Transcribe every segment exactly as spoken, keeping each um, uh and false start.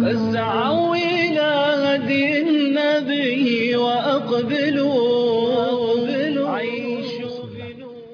فاسعوا إلى هدي النبي وأقبلوا عيشوا بنور.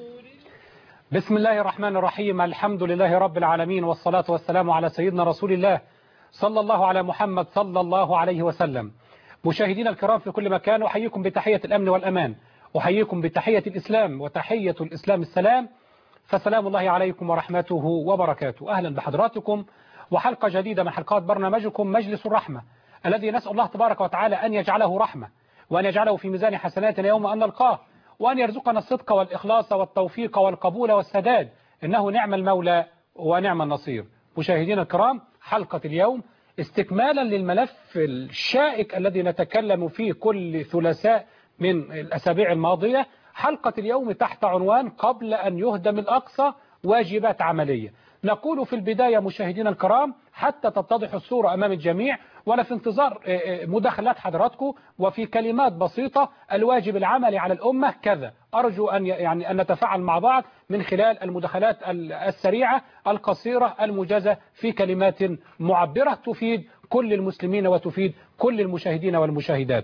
بسم الله الرحمن الرحيم. الحمد لله رب العالمين، والصلاة والسلام على سيدنا رسول الله صلى الله على محمد صلى الله عليه وسلم. مشاهدينا الكرام في كل مكان، أحييكم بتحية الأمن والأمان، أحييكم بتحية الإسلام، وتحية الإسلام السلام، فسلام الله عليكم ورحمته وبركاته. أهلا بحضراتكم وحلقة جديدة من حلقات برنامجكم مجلس الرحمة، الذي نسأل الله تبارك وتعالى أن يجعله رحمة، وأن يجعله في ميزان حسناتنا يوم أن نلقاه، وأن يرزقنا الصدق والإخلاص والتوفيق والقبول والسداد، إنه نعم المولى ونعم النصير. مشاهدينا الكرام، حلقة اليوم استكمالا للملف الشائك الذي نتكلم فيه كل ثلاثاء من الأسابيع الماضية. حلقة اليوم تحت عنوان قبل أن يهدم الأقصى واجبات عملية. نقول في البداية مشاهدينا الكرام حتى تتضح الصورة أمام الجميع، ولا في انتظار مداخلات حضراتكم، وفي كلمات بسيطة: الواجب العملي على الأمة كذا. أرجو أن يعني أن نتفاعل مع بعض من خلال المداخلات السريعة القصيرة الموجزة في كلمات معبرة تفيد كل المسلمين وتفيد كل المشاهدين والمشاهدات.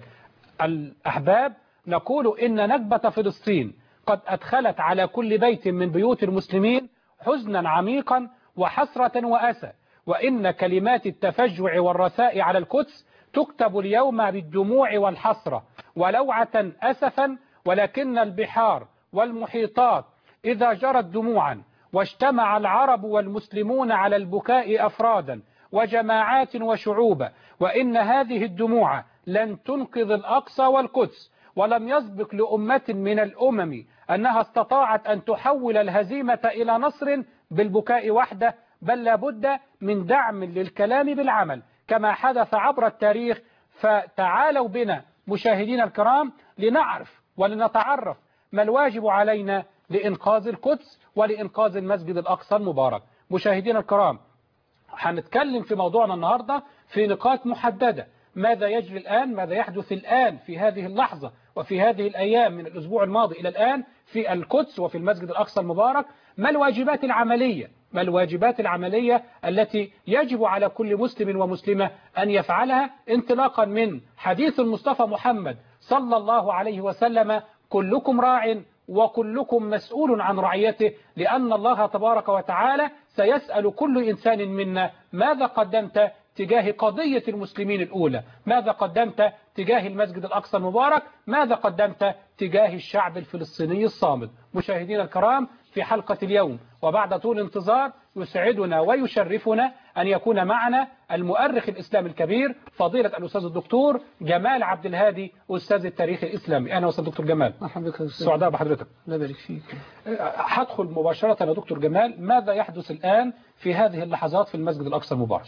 الأحباب، نقول إن نكبة فلسطين قد أدخلت على كل بيت من بيوت المسلمين حزنا عميقا وحسرة وأسى، وإن كلمات التفجع والرثاء على القدس تكتب اليوم بالدموع والحسرة ولوعة أسفا، ولكن البحار والمحيطات إذا جرت دموعا واجتمع العرب والمسلمون على البكاء أفرادا وجماعات وشعوبا، وإن هذه الدموع لن تنقذ الأقصى والقدس، ولم يسبق لأمة من الأمم أنها استطاعت أن تحول الهزيمة إلى نصر بالبكاء وحده، بل لابد من دعم للكلام بالعمل كما حدث عبر التاريخ. فتعالوا بنا مشاهدينا الكرام لنعرف ولنتعرف ما الواجب علينا لإنقاذ القدس ولإنقاذ المسجد الأقصى المبارك. مشاهدينا الكرام، هنتكلم في موضوعنا النهاردة في نقاط محددة: ماذا يجري الآن، ماذا يحدث الآن في هذه اللحظة وفي هذه الأيام من الأسبوع الماضي إلى الآن في القدس وفي المسجد الأقصى المبارك، ما الواجبات العملية ما الواجبات العملية التي يجب على كل مسلم ومسلمة أن يفعلها، انطلاقا من حديث المصطفى محمد صلى الله عليه وسلم: كلكم راع وكلكم مسؤول عن رعيته، لأن الله تبارك وتعالى سيسأل كل إنسان منا ماذا قدمت تجاه قضية المسلمين الأولى، ماذا قدمت تجاه المسجد الأقصى المبارك، ماذا قدمت تجاه الشعب الفلسطيني الصامد. مشاهدينا الكرام، في حلقة اليوم وبعد طول انتظار يسعدنا ويشرفنا أن يكون معنا المؤرخ الإسلامي الكبير فضيلة الأستاذ الدكتور جمال عبد الهادي، أستاذ التاريخ الإسلامي. أهلا وسهلا دكتور جمال. سعداء بحضرتك. الله يبارك فيك. هدخل مباشرة يا دكتور جمال، ماذا يحدث الآن في هذه اللحظات في المسجد الأقصى المبارك؟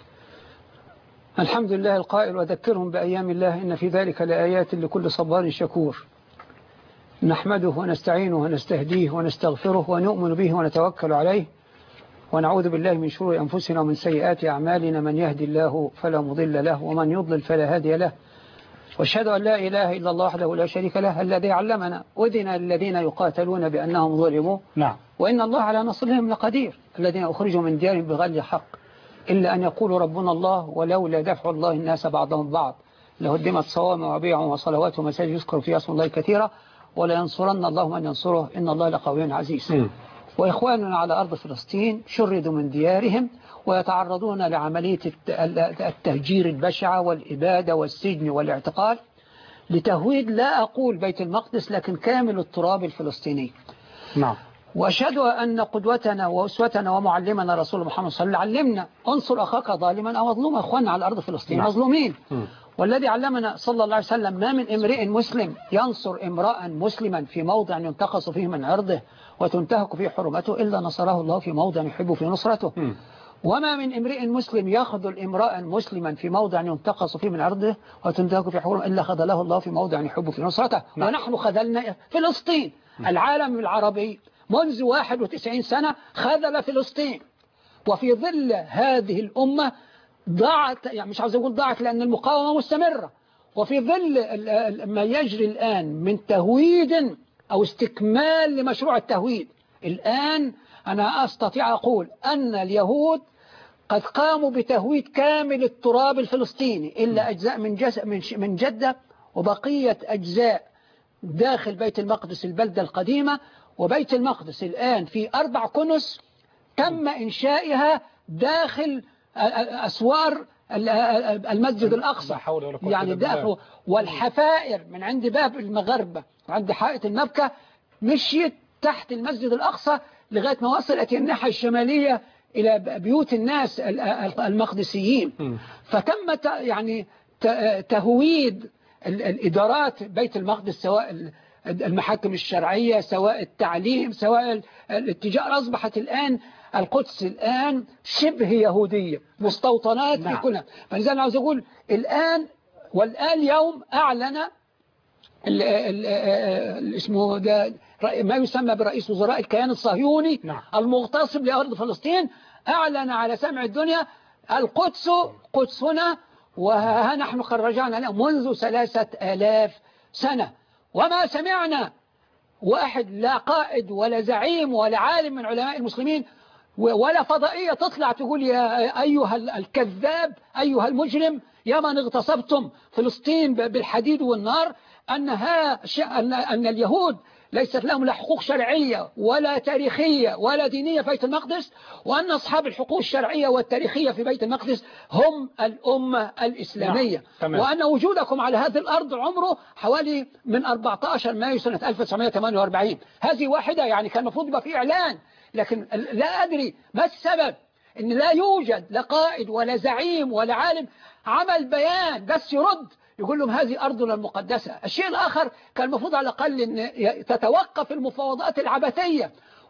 الحمد لله القائل: وذكرهم بأيام الله إن في ذلك لآيات لكل صبار شكور. نحمده ونستعينه ونستهديه ونستغفره ونؤمن به ونتوكل عليه، ونعوذ بالله من شرور أنفسنا ومن سيئات أعمالنا، من يهدي الله فلا مضل له ومن يضلل فلا هادي له، واشهد أن لا إله إلا الله وحده لا شريك له الذي علمنا أذن الذين يقاتلون بأنهم ظلموا. نعم. وإن الله على نصرهم لقدير، الذين أخرجوا من ديارهم بغير حق إلا أن يقولوا ربنا الله ولولا دفع الله الناس بعضهم بعض لهدمت صوامع وبيع وصلوات ومساجد يذكر فيها اسم الله كثيرا ولا ينصرن الله من ينصره إن الله لقوي عزيز. م. وإخواننا على أرض فلسطين شردوا من ديارهم ويتعرضون لعملية التهجير البشعة والإبادة والسجن والاعتقال لتهويد، لا أقول بيت المقدس، لكن كامل التراب الفلسطيني. نعم. وأشهد أن قدوتنا وأسوتنا ومعلمنا رسول محمد صلى الله عليه وسلم علمنا: انصر أخاك ظالما أو مظلوما. أخواننا على أرض فلسطين نعم. مظلومين. م. والذي علمنا صلى الله عليه وسلم: ما من امرئ مسلم ينصر امرأ مسلما في موضع ينتقص فيه من عرضه وتنتهك فيه حرمته إلا نصره الله في موضع يحب في نصرته. م. وما من امرئ مسلم يخذل امرأ مسلما في موضع ينتقص فيه من عرضه وتنتهك فيه حرمته إلا خذله الله في موضع يحب في نصرته. م. ونحن خذلنا فلسطين. م. العالم العربي منذ واحد وتسعين سنة خذل فلسطين، وفي ظل هذه الأمة ضاعت، يعني مش عاوز أقول ضاعت لأن المقاومة مستمرة، وفي ظل ما يجري الآن من تهويد أو استكمال لمشروع التهويد. الآن أنا أستطيع أقول أن اليهود قد قاموا بتهويد كامل التراب الفلسطيني إلا أجزاء من جس من من جدة، وبقية أجزاء داخل بيت المقدس البلدة القديمة. وبيت المقدس الآن في أربع كنس تم إنشائها داخل أسوار المسجد الأقصى، يعني داخل. والحفائر من عند باب المغربة عند حائط المبكى مشيت تحت المسجد الأقصى لغاية ما وصلت الناحية الشمالية إلى بيوت الناس المقدسيين. فتم يعني تهويد الإدارات بيت المقدس، سواء المحاكم الشرعية سواء التعليم سواء التجارة. أصبحت الآن القدس الآن شبه يهودية، مستوطنات في كلها. فلذلك أنا عاوز أقول الآن والآن يوم أعلن ال ال ال اسمه ده ما يسمى برئيس وزراء الكيان الصهيوني نعم. المغتصب لأرض فلسطين، أعلن على سمع الدنيا القدس قدسنا، وها نحن خرجنا له منذ ثلاثة آلاف سنة، وما سمعنا واحد لا قائد ولا زعيم ولا عالم من علماء المسلمين ولا فضائية تطلع تقول يا أيها الكذاب أيها المجرم يا من اغتصبتم فلسطين بالحديد والنار أنها أن أن اليهود ليست لهم لا حقوق شرعية ولا تاريخية ولا دينية في بيت المقدس، وأن أصحاب الحقوق الشرعية والتاريخية في بيت المقدس هم الأمة الإسلامية. نعم. وأن وجودكم على هذه الأرض عمره حوالي من أربعة عشر مايو سنة ألف وتسعمائة وثمانية وأربعين. هذه واحدة، يعني كان المفروض يبقى في إعلان، لكن لا أدري ما السبب إن لا يوجد لا قائد ولا زعيم ولا عالم عمل بيان بس يرد يقول لهم هذه أرضنا المقدسة. الشيء الآخر كان المفروض على الأقل أن تتوقف المفاوضات العبثية.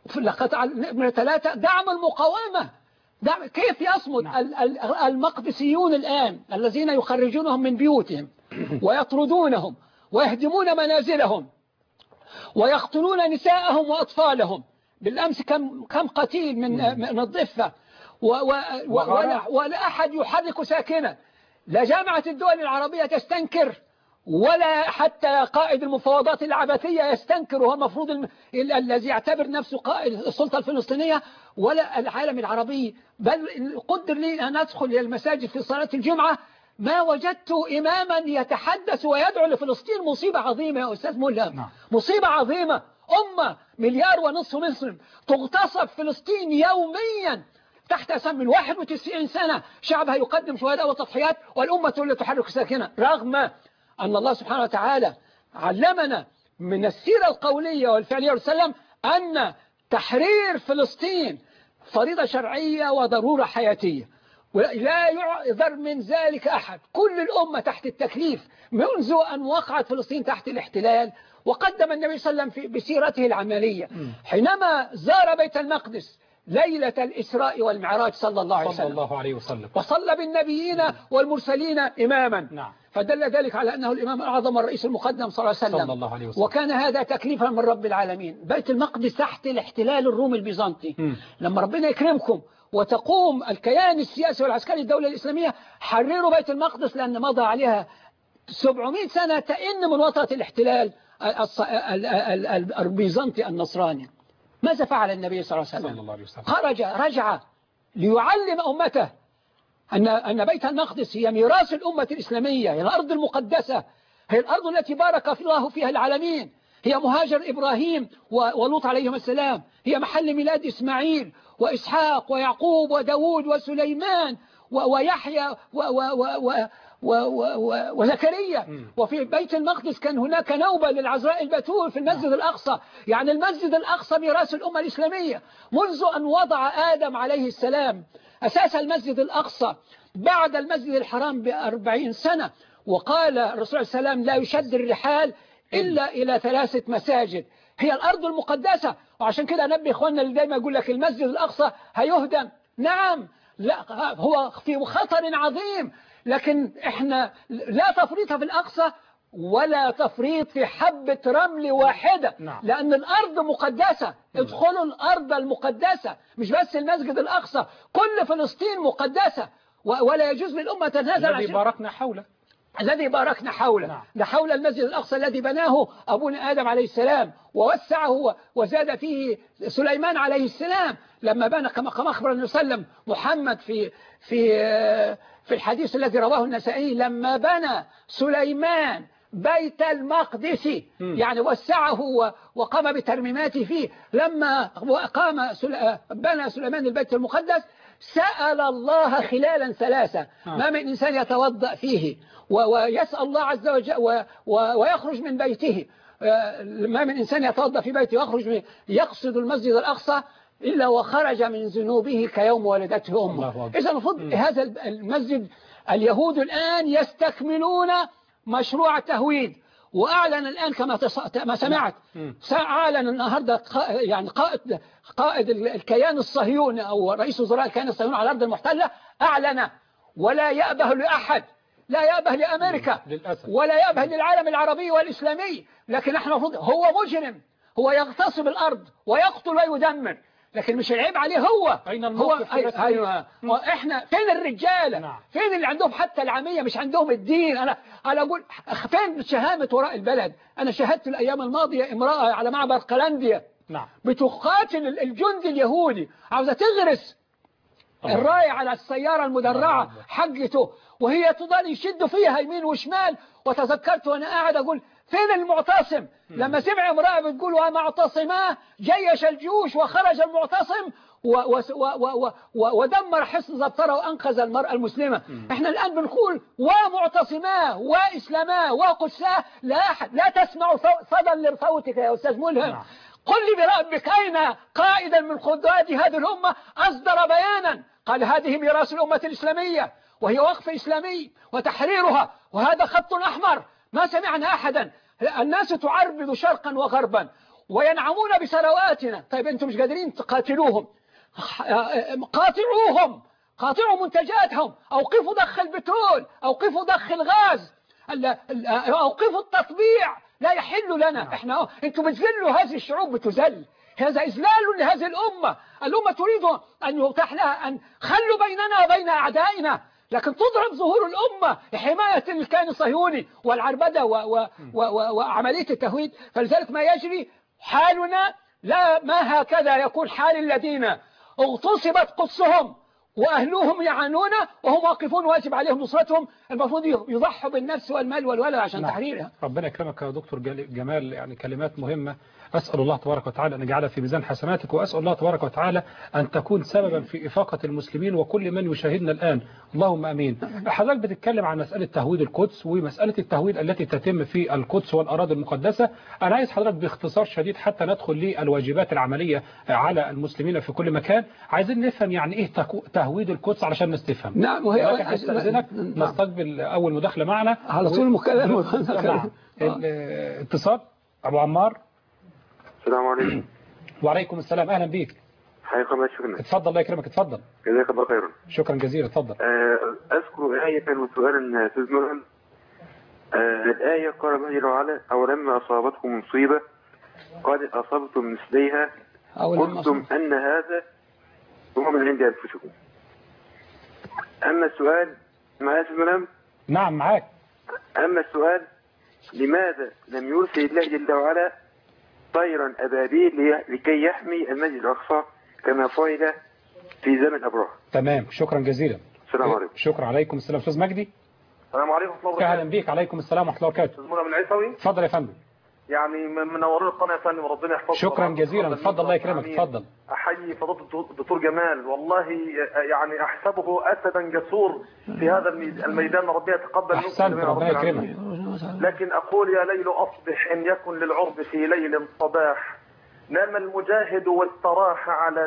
من ثلاثة دعم المقاومة. دعم كيف يصمد المقدسيون الآن الذين يخرجونهم من بيوتهم ويطردونهم ويهدمون منازلهم ويقتلون نساءهم وأطفالهم. بالأمس كم كم قتيل من من الضفة ولا, ولا أحد يحرك ساكنا، لا جامعة الدول العربية تستنكر ولا حتى قائد المفاوضات العبثية يستنكر، وهو المفروض الم... الذي يعتبر نفسه قائد السلطة الفلسطينية، ولا العالم العربي. بل قدر لي أن أدخل إلى المساجد في صلاة الجمعة ما وجدت إماما يتحدث ويدعو لفلسطين. مصيبة عظيمة يا أستاذ ملهم، مصيبة عظيمة. أمة مليار ونصف مسلم تغتصب فلسطين يوميا تحت أسم من واحد وتسعين سنة شعبها يقدم شهداء وتضحيات، والأمة اللي تحرك ساكنة، رغم أن الله سبحانه وتعالى علمنا من السيرة القولية والفعلية والسلام أن تحرير فلسطين فريضة شرعية وضرورة حياتية، ولا يعذر من ذلك أحد. كل الأمة تحت التكليف منذ أن وقعت فلسطين تحت الاحتلال. وقدم النبي صلى الله عليه وسلم بسيرته العملية حينما زار بيت المقدس ليلة الإسراء والمعراج صلى الله عليه وسلم, صلى الله عليه وسلم. وصلى بالنبيين والمرسلين إماما. نعم. فدل ذلك على أنه الإمام الأعظم والرئيس المقدم صلى الله عليه وسلم. صلى الله عليه وسلم. وكان هذا تكليفا من رب العالمين. بيت المقدس تحت الاحتلال الرومي البيزنطي. م. لما ربنا يكرمكم وتقوم الكيان السياسي والعسكري الدولة الإسلامية، حرروا بيت المقدس لأن مضى عليها سبعمائة سنة تئن من وطأة الاحتلال البيزنطي النصراني. ماذا فعل النبي صلى الله عليه وسلم؟ خرج رجع ليعلم أمته أن أن بيت المقدس هي ميراث الأمة الإسلامية، هي الأرض المقدسة، هي الأرض التي بارك الله فيها العالمين، هي مهاجر إبراهيم ولوط عليهم السلام، هي محل ميلاد إسماعيل وإسحاق ويعقوب وداود وسليمان ويحيى وزكريا. وفي بيت المقدس كان هناك نوبة للعذراء البتول في المسجد الأقصى. يعني المسجد الأقصى ميراث الأمة الإسلامية منذ أن وضع آدم عليه السلام أساس المسجد الأقصى بعد المسجد الحرام بأربعين سنة. وقال الرسول صلى الله عليه وسلم لا يشد الرحال إلا إلى ثلاثة مساجد، هي الأرض المقدسة. وعشان كده نبي إخواننا اللي دايما يقول لك المسجد الأقصى هيهدم. نعم، لا هو في خطر عظيم، لكن احنا لا تفريط في الأقصى ولا تفريط في حبة رمل واحدة. نعم. لأن الأرض مقدسة. ادخلوا الأرض المقدسة، مش بس المسجد الأقصى، كل فلسطين مقدسة، ولا يجوز للأمة تنازل الذي باركنا حوله الذي باركنا حوله. نعم. لحول المسجد الأقصى الذي بناه أبونا آدم عليه السلام ووسعه وزاد فيه سليمان عليه السلام، لما بنى كما كما أخبر النبي صلى الله عليه وسلم محمد في في في الحديث الذي رواه النسائي لما بنى سليمان بيت المقدس يعني وسعه وقام بترميماته فيه لما قام سل... بنى سليمان البيت المقدس سأل الله خلالا ثلاثة ما من إنسان يتوضأ فيه ويسأل الله عز وجل و... و... ويخرج من بيته ما من إنسان يتوضأ في بيته ويخرج من يقصد المسجد الأقصى إلا وخرج من ذنوبه كيوم ولدته أمه. إذا المفروض هذا المسجد اليهود الآن يستكملون مشروع التهويد وأعلن الآن كما ما سمعت أعلن النهاردة يعني قائد قائد الكيان الصهيوني أو رئيس وزراء الكيان الصهيوني على الأرض المحتلة أعلن ولا يأبه لأحد لا يأبه لأمريكا ولا يأبه للعالم العربي والإسلامي لكن نحن المفروض هو مجرم هو يغتصب الأرض ويقتل ويدمر لكن مش العيب عليه هو أين هو أيوة احنا فين الرجاله نعم. فين اللي عندهم حتى العاميه مش عندهم الدين انا انا اقول فين شهامه وراء البلد انا شاهدت الايام الماضيه امراه على معبر قلنديا نعم. بتقاتل الجندي اليهودي عاوزه تغرس أوه. الرايه على السياره المدرعه حقته وهي تضل يشد فيها يمين وشمال وتذكرت وانا قاعد اقول فين المعتصم لما سمع امرأة بتقول ومعتصماه جيش الجيوش وخرج المعتصم ودمر حصن زبطرة وأنقذ المرأة المسلمة احنا الآن بنقول ومعتصماه وإسلاماه وقدساه لا أحد لا تسمع صدى لصوتك يا أستاذ ملهم قل لي بربك أين قائدا من قضاة هذه الأمة أصدر بيانا قال هذه ميراث الأمة الإسلامية وهي وقف إسلامي وتحريرها وهذا خط أحمر ما سمعنا أحدا الناس تعربد شرقا وغربا وينعمون بثرواتنا طيب أنتم مش قادرين تقاتلوهم قاطعوهم قاطعوا منتجاتهم أوقفوا ضخ البترول أوقفوا ضخ الغاز أوقفوا التطبيع لا يحل لنا احنا انتم بتذلوا هذه الشعوب بتذل هذا إذلال لهذه الأمة الأمة تريد أن يتاح لها أن خلوا بيننا وبين أعدائنا لكن تضرب ظهور الأمة لحماية الكيان الصهيوني والعربدة و و و وعملية التهويد فلذلك ما يجري حالنا لا ما هكذا يكون حال الذين اغتصبت قدسهم وأهلهم يعانون وهم واقفون واجب عليهم نصرتهم المفروض يضحوا بالنفس والمال والولد عشان نعم. تحريرها. ربنا يكرمك يا دكتور جمال يعني كلمات مهمة أسأل الله تبارك وتعالى أن يجعلها في ميزان حسناتك وأسأل الله تبارك وتعالى أن تكون سببا في إفاقة المسلمين وكل من يشاهدنا الآن اللهم أمين. حضرتك بتتكلم عن مسألة تهويد القدس ومسألة التهويد التي تتم في القدس والأراضي المقدسة أنا عايز حضرتك باختصار شديد حتى ندخل للواجبات العملية على المسلمين في كل مكان عايزين نفهم يعني إيه تهويد القدس علشان نستفهم. نعم وهي أستأذنك نستقبل أول مداخلة معنا على طول مكالمة نعم. الاتصال أبو عمار. السلام عليكم. وعليكم السلام اهلا بيك. حياكم الله شكرا. اتفضل الله يكرمك اتفضل. جزاك الله خيرا. شكرا جزيلا اتفضل. اذكر آية وسؤالا استاذ ملهم. الآية قال الله جل وعلا أولما أصابتكم مصيبة قد أصبتم مثليها قلتم أن هذا هو من عند أنفسكم. أما السؤال معايا استاذ ملهم؟ نعم معاك. أما السؤال لماذا لم يرسل الله جل وعلا طيرا أبابيل لكي يحمي المسجد الأقصى كما فعل في زمن أبرهة. تمام شكرا جزيلا. السلام عليكم. شكرا عليكم السلام أستاذ مجدي. السلام عليكم ورحمة الله وبركاته. أهلا بيك عليكم السلام ورحمة الله وبركاته. أستاذ منى من عيسوي. اتفضل يا فندم. يعني منورين القناة يا فندم وربنا يحفظك. شكرا جزيلا اتفضل الله يكرمك اتفضل. أحيي فضيلة الدكتور جمال والله يعني أحسبه أسدا جسور في هذا الميدان ربنا يتقبل منكم. أحسنت ربنا يكرمك. لكن أقول يا ليل أصبح إن يكن للعرب في ليل صباح نام المجاهد واستراح على.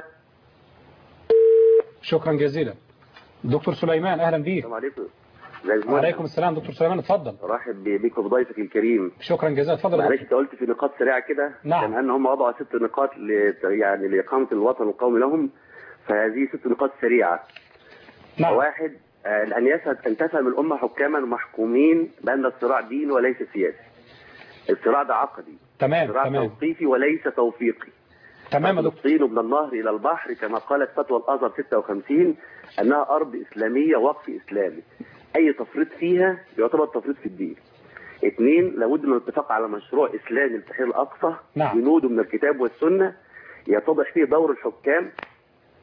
شكرا جزيلا. دكتور سليمان اهلا بيك. السلام عليكم. وعليكم السلام دكتور سليمان اتفضل. رحب بيك وبضيفك الكريم. شكرا جزيلا اتفضل. معلش انت قلت في نقاط سريعه كده. نعم. كان هم وضعوا ست نقاط ل... يعني لاقامه الوطن القومي لهم فهذه ست نقاط سريعه. نعم. واحد ان يسعد ان تفهم الامه حكاما ومحكومين بان الصراع دين وليس سياسي. الصراع ده عقدي. تمام صراع تمام. توقيفي وليس توفيقي. تمام يا دكتور. فلسطين من النهر الى البحر كما قالت فتوى الازهر ستة وخمسين انها ارض اسلاميه وقف اسلامي. اي تفريط فيها يعتبر تفريط في الدين. اثنين لابد من الاتفاق على مشروع اسلامي لتحرير الاقصى. نعم. جنوده من الكتاب والسنه يتضح فيه دور الحكام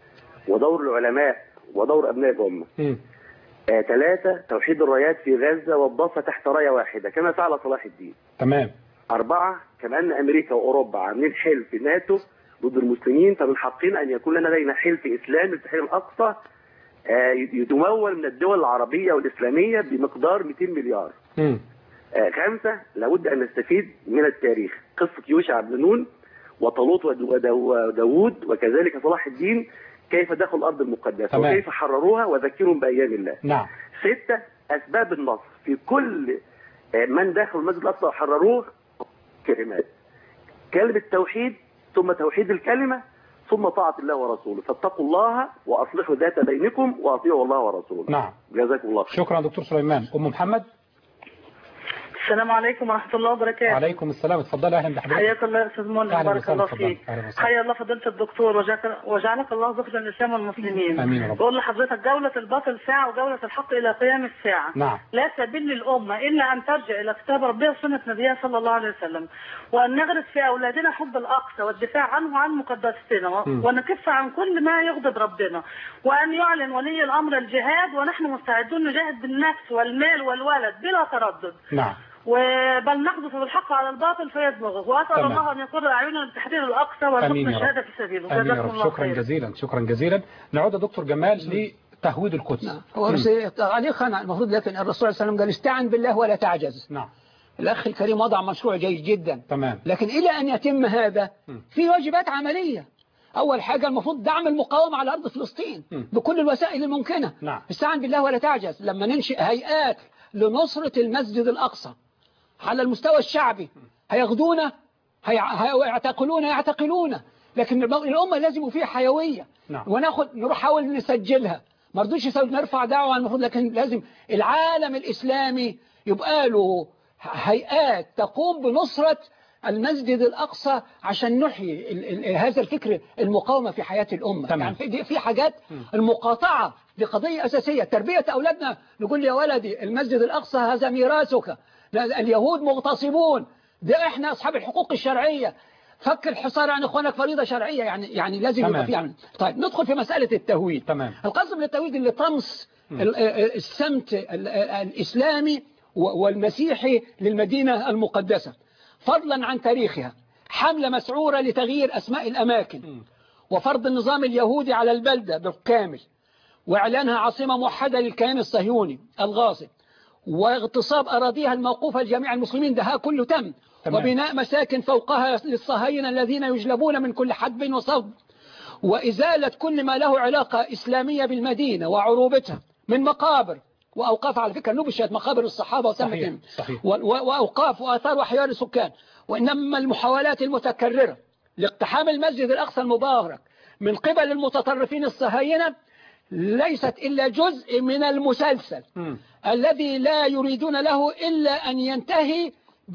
ودور العلماء ودور أبناء الأمة. آه ثلاثة توحيد الرايات في غزة والضفة تحت راية واحدة كما فعل صلاح الدين. تمام. أربعة كما أن أمريكا وأوروبا عاملين حلف ناتو ضد المسلمين، فمن حقنا أن يكون لنا لدينا حلف إسلامي للتحرير الأقصى آه يتمول من الدول العربية والإسلامية بمقدار مئتين مليار. آه خمسة لابد أن نستفيد من التاريخ، قصة يوشع بن نون وطالوت وداوود وكذلك صلاح الدين كيف دخلوا الأرض المقدسة. تمام. وكيف حرروها وذكرهم بأيام الله. نعم. ستة أسباب النصر في كل من دخلوا المسجد الأقصى وحرروه كلمات، كلمة التوحيد ثم توحيد الكلمة ثم طاعة الله ورسوله، فاتقوا الله وأصلحوا ذات بينكم وأطيعوا الله ورسوله. نعم. جزاكم الله خير. شكرا دكتور سليمان. أم محمد. السلام عليكم ورحمة الله وبركاته. وعليكم السلام، اتفضلي. أهلا بحضرتك. حياك الله يا أستاذ منى، بارك الله فيك. حيا الله فضيلة الدكتور وجعلك الله ذخرا للإسلام والمسلمين. آمين يا رب. بقول لحضرتك جولة الباطل ساعة وجولة الحق إلى قيام الساعة. نعم. لا سبيل للأمة إلا أن ترجع إلى كتاب ربها وسنة نبيها صلى الله عليه وسلم، وأن نغرس في أولادنا حب الأقصى والدفاع عنه وعن مقدستنا، ونكف عن كل ما يغضب ربنا، وأن يعلن ولي الأمر الجهاد، ونحن مستعدون نجاهد بالنفس والمال والولد بلا تردد. نعم. وبل نقذف بالحق على الباطل فيدمغه، واسال تمام. الله ان يقر اعيننا لتحرير الاقصى وارزقنا الشهاده في سبيله. امين يا رب. شكرا خير. جزيلا شكرا جزيلا. نعود دكتور جمال لتهويد القدس. نعم. هو بس تعليقا المفروض، لكن الرسول صلى الله عليه وسلم قال استعن بالله ولا تعجز. نعم. الاخ الكريم وضع مشروع جيد جدا. تمام. لكن الى ان يتم هذا في واجبات عمليه. اول حاجه المفروض دعم المقاومه على ارض فلسطين م. بكل الوسائل الممكنه. نعم. استعن بالله ولا تعجز. لما ننشئ هيئات لنصره المسجد الاقصى على المستوى الشعبي هياخدون هيعتقلون يعتقلون، لكن الأمة لازم فيها حيوية. نعم. وناخد نحاول نسجلها، ما رضوش يسوي نرفع دعوة المفروض، لكن لازم العالم الإسلامي يبقى له هيئات تقوم بنصرة المسجد الأقصى عشان نحيي هذا الفكر المقاومة في حياة الأمة. تمام. يعني في, في حاجات المقاطعة دي قضية أساسية. تربية أولادنا نقول يا ولدي المسجد الأقصى هذا ميراثك، اليهود مغتصبون، ده احنا أصحاب الحقوق الشرعية، فك الحصار عن إخوانك فريضة شرعية. يعني يعني لازم يبقى في عمل. طيب ندخل في مسألة التهويد. تمام. القسم للتهويد اللي طمس السمت الإسلامي والمسيحي للمدينة المقدسة، فضلا عن تاريخها، حملة مسعورة لتغيير أسماء الأماكن، وفرض النظام اليهودي على البلدة بالكامل، وإعلانها عاصمة موحدة للكيان الصهيوني الغاصب، واغتصاب أراضيها الموقوفة لجميع المسلمين، ده كله تم. تمام. وبناء مساكن فوقها للصهاينة الذين يجلبون من كل حدب وصوب، وإزالة كل ما له علاقة إسلامية بالمدينة وعروبتها من مقابر وأوقاف. على فكرة نبشت مقابر الصحابة وسمتهم، وأوقاف وآثار وأحياء السكان. وإنما المحاولات المتكررة لاقتحام المسجد الأقصى المبارك من قبل المتطرفين الصهاينة ليست إلا جزء من المسلسل م. الذي لا يريدون له إلا أن ينتهي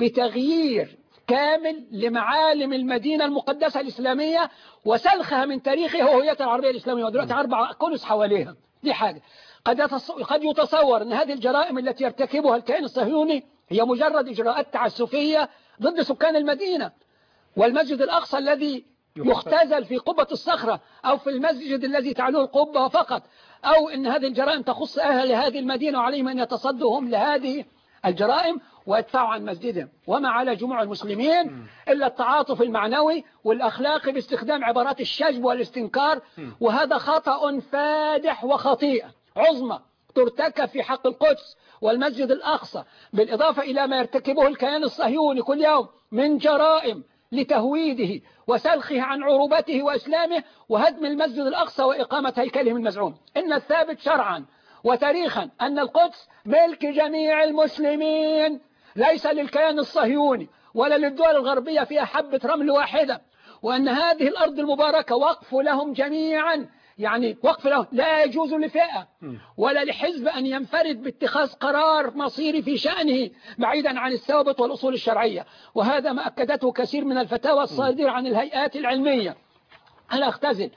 بتغيير كامل لمعالم المدينة المقدسة الإسلامية وسلخها من تاريخها وهويتها العربية الإسلامية. ودلوقتي أربع كنس حواليها. دي حاجة. قد قد يتصور أن هذه الجرائم التي يرتكبها الكيان الصهيوني هي مجرد إجراءات تعسفية ضد سكان المدينة، والمسجد الأقصى الذي يختزل في قبة الصخرة أو في المسجد الذي تعلوه القبة فقط، أو أن هذه الجرائم تخص أهل هذه المدينة وعليهم أن يتصدوا هم لهذه الجرائم ويدفعوا عن مسجدهم. وما على جموع المسلمين إلا التعاطف المعنوي والأخلاقي باستخدام عبارات الشجب والاستنكار، وهذا خطأ فادح وخطيئة عظمى ترتكب في حق القدس والمسجد الأقصى، بالإضافة إلى ما يرتكبه الكيان الصهيوني كل يوم من جرائم لتهويده وسلخه عن عروبته وإسلامه وهدم المسجد الأقصى وإقامة هيكلهم المزعوم. إن الثابت شرعا وتاريخا أن القدس ملك جميع المسلمين، ليس للكيان الصهيوني ولا للدول الغربية فيها حبة رمل واحدة، وأن هذه الأرض المباركة وقف لهم جميعا، يعني وقف لهم، لا يجوز لفئة ولا لحزب أن ينفرد باتخاذ قرار مصيري في شأنه بعيدا عن الثوابت والأصول الشرعية. وهذا ما أكدته كثير من الفتاوى الصادرة عن الهيئات العلمية. أنا أختزل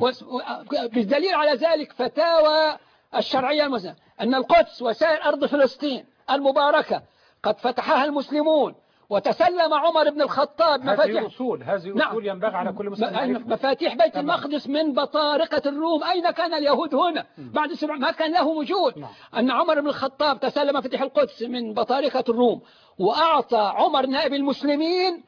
بالدليل على ذلك فتاوى الشرعية المسلمة أن القدس وسائر أرض فلسطين المباركة قد فتحها المسلمون وتسلم عمر بن الخطاب مفاتيح هذه أصول هذه أصول نعم. ينبغي على كل مسلم يعرفها. مفاتيح بيت طبعا. المقدس من بطارقة الروم. أين كان اليهود هنا بعد سبع ما كان له وجود نعم. أن عمر بن الخطاب تسلم مفاتيح القدس من بطارقة الروم، وأعطى عمر نائب المسلمين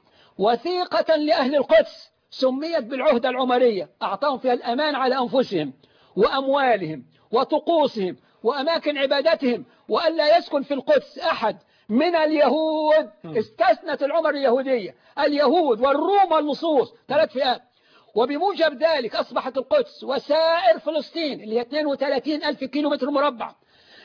وثيقة لأهل القدس سميت بالعهدة العمرية، أعطاهم فيها الأمان على أنفسهم وأموالهم وطقوسهم وأماكن عبادتهم، وألا يسكن في القدس أحد من اليهود. استثنت العمر اليهودية، اليهود والروم واللصوص، ثلاث فئات. وبموجب ذلك أصبحت القدس وسائر فلسطين اللي هي اثنين وثلاثين ألف كيلومتر مربع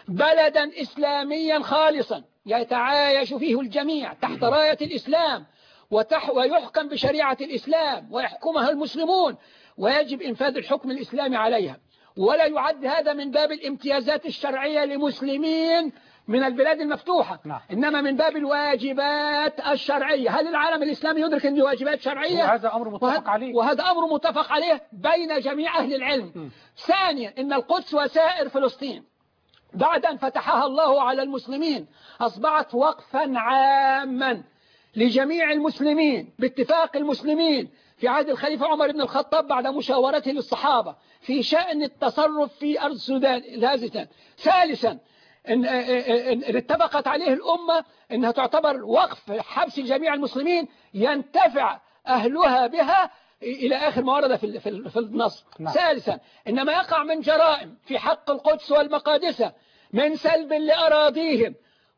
بلدا إسلاميا خالصا يتعايش فيه الجميع تحت راية الإسلام وتح ويحكم بشريعة الإسلام ويحكمها المسلمون، ويجب إنفاذ الحكم الإسلامي عليها، ولا يعد هذا من باب الامتيازات الشرعية لمسلمين من البلاد المفتوحة نعم. إنما من باب الواجبات الشرعية. هل العالم الإسلامي يدرك أن واجبات شرعية؟ وهذا أمر متفق عليه وهذا أمر متفق عليه بين جميع أهل العلم. م. ثانيا إن القدس وسائر فلسطين بعد أن فتحها الله على المسلمين أصبحت وقفا عاما لجميع المسلمين باتفاق المسلمين في عهد الخليفة عمر بن الخطاب بعد مشاورته للصحابة في شأن التصرف في أرض السودان لازتا. ثالثا إن, إن اتفقت عليه الأمة أنها تعتبر وقف حبس جميع المسلمين ينتفع أهلها بها إلى آخر ما ورد في في النص. نعم. ثالثا إنما يقع من جرائم في حق القدس والمقادسة من سلب لأراضيهم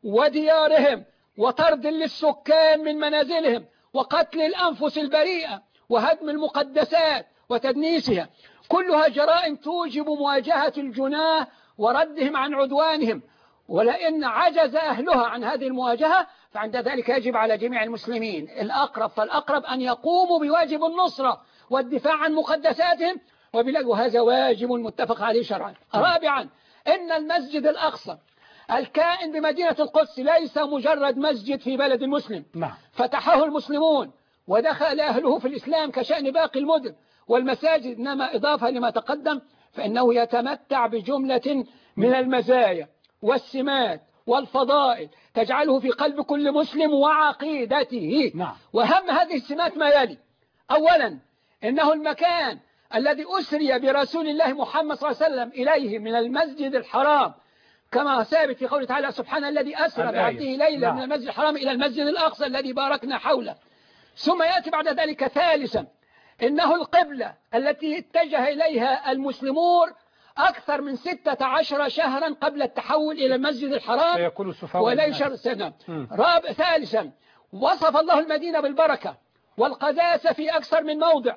وديارهم وطرد للسكان من منازلهم وقتل الأنفس البريئة وهدم المقدسات وتدنيسها، كلها جرائم توجب مواجهة الجناه وردهم عن عدوانهم، ولئن عجز أهلها عن هذه المواجهة فعند ذلك يجب على جميع المسلمين الأقرب فالأقرب أن يقوموا بواجب النصرة والدفاع عن مقدساتهم، وهذا واجب متفق عليه شرعا. رابعا إن المسجد الأقصى الكائن بمدينة القدس ليس مجرد مسجد في بلد مسلم فتحه المسلمون ودخل أهله في الإسلام كشأن باقي المدن والمساجد، إنما إضافة لما تقدم فإنه يتمتع بجملة من المزايا والسمات والفضائل تجعله في قلب كل مسلم وعقيدته. نعم. وهم هذه السمات ما يلي: أولا إنه المكان الذي أسري برسول الله محمد صلى الله عليه وسلم إليه من المسجد الحرام كما ثابت في قوله تعالى: سبحان الذي أسرى بعبده ليلا نعم. من المسجد الحرام إلى المسجد الأقصى الذي باركنا حوله. ثم يأتي بعد ذلك ثالثا إنه القبلة التي اتجه إليها المسلمون أكثر من ستة عشر شهرا قبل التحول إلى المسجد الحرام وليس سنة. رابع ثالثا وصف الله المدينة بالبركة والقداسة في أكثر من موضع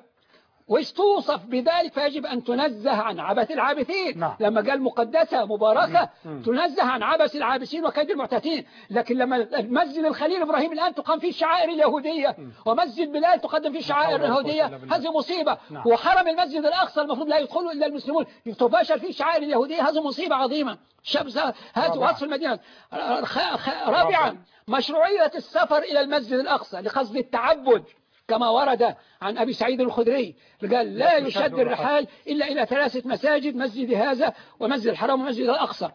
واستوصف بذلك، فيجب أن تنزه عن عبث العابثين. نعم. لما قال مقدسة مباركة مم. تنزه عن عبث العابثين وكيد المعتدين. لكن لما المسجد الخليل إبراهيم الآن تقام فيه الشعائر اليهودية مم. ومسجد بلال تقدم فيه الشعائر اليهودية، هذه مصيبة. نعم. وحرم المسجد الأقصى المفروض لا يدخله إلا المسلمون تباشر فيه الشعائر اليهودية، هذه مصيبة عظيمة. هذا وصف المدينة. رابعا مشروعية السفر إلى المسجد الأقصى لقصد التعبد كما ورد عن أبي سعيد الخدري قال: لا يشد الرحال إلا إلى ثلاثة مساجد، مسجد هذا ومسجد الحرام ومسجد الأقصى.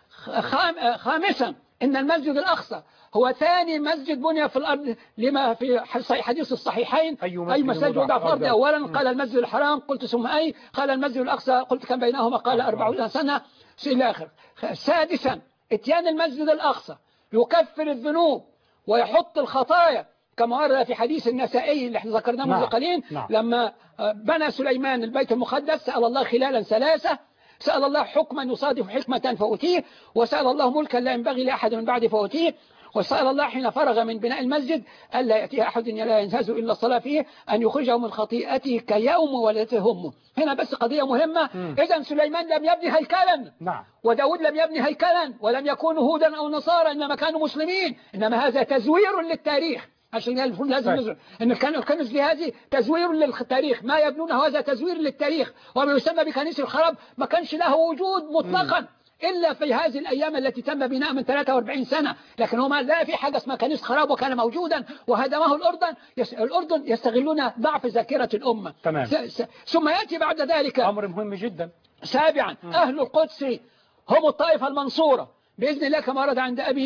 خامسا إن المسجد الأقصى هو ثاني مسجد بني في الأرض لما في حديث الصحيحين: أي مسجد وضع في الأرض أولا؟ قال المسجد الحرام، قلت ثم أي؟ قال المسجد الأقصى، قلت كم بينهما؟ قال أربعون سنة إلى آخر. سادسا اتيان المسجد الأقصى يكفر الذنوب ويحط الخطايا كما ورد في حديث النسائي اللي احنا ذكرناه منذ قليل. نعم. لما بنى سليمان البيت المقدس سأل الله خلالا ثلاثة: سأل الله حكما يصادف حكمة فأتيه، وسأل الله ملكا لا ينبغي لأحد من بعد فأتيه، وسأل الله حين فرغ من بناء المسجد ألا يأتي أحد لا ينتهز إلا الصلاة فيه أن يخرجه من خطيئته كيوم ولدته أمه. هنا بس قضية مهمة. إذن سليمان لم يبني هيكلا. نعم. وداود لم يبني هيكلا ولم يكونوا هودا أو نصارى، إنما كانوا مسلمين. إنما هذا تزوير للتاريخ عشان لازم نزرع إن كان الكنز لهذه تزوير للتاريخ، ما يبنونه هذا تزوير للتاريخ، وما يسمى بكنيسة الخراب ما كانش له وجود مطلقا م. إلا في هذه الأيام التي تم بناء من ثلاثة وأربعين سنة، لكن هما لا في حاجة اسمها كنيسة خراب وكان موجودا وهدمه الأردن. يس... الأردن يستغلون ضعف ذاكرة الأمة. تمام. س... س... ثم يأتي بعد ذلك أمر مهم جدا. سابعا م. أهل القدس هم الطائفة المنصورة بإذن الله كما ورد عند أبي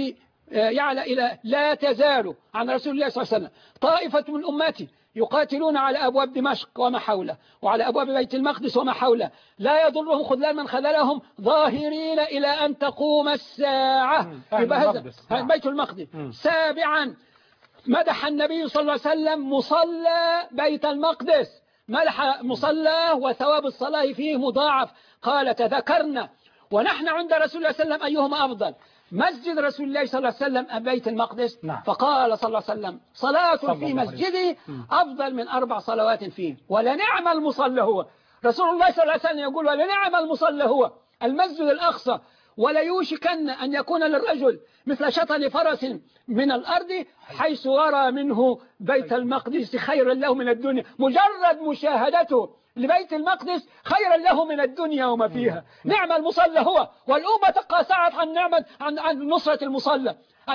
يعلى إلى لا تزال عن رسول الله صلى الله عليه وسلم طائفة من أمتي يقاتلون على أبواب دمشق وما حوله وعلى أبواب بيت المقدس وما حوله لا يضرهم خذلان من خذلهم ظاهرين إلى أن تقوم الساعة. يبقى بيت المقدس. سابعا مدح النبي صلى الله عليه وسلم مصلى بيت المقدس، مدح مصلى وثواب الصلاة فيه مضاعف. قال تذكرنا ونحن عند رسول الله صلى الله عليه وسلم أيهما أفضل، مسجد رسول الله صلى الله عليه وسلم أم بيت المقدس؟ نعم. فقال صلى الله عليه وسلم صلاة في مسجدي أفضل من أربع صلوات فيه، ولنعم المصلى هو. رسول الله صلى الله عليه وسلم يقول ولنعم المصلى هو المسجد الأقصى، وليوشكن أن يكون للرجل مثل شطن فرس من الأرض حيث يرى منه بيت المقدس خيرا له من الدنيا. مجرد مشاهدته لبيت المقدس خيرا له من الدنيا وما فيها. نعم المصلى هو، والأمة تقاطعت عن نعمة عن عن نصرة المصلى.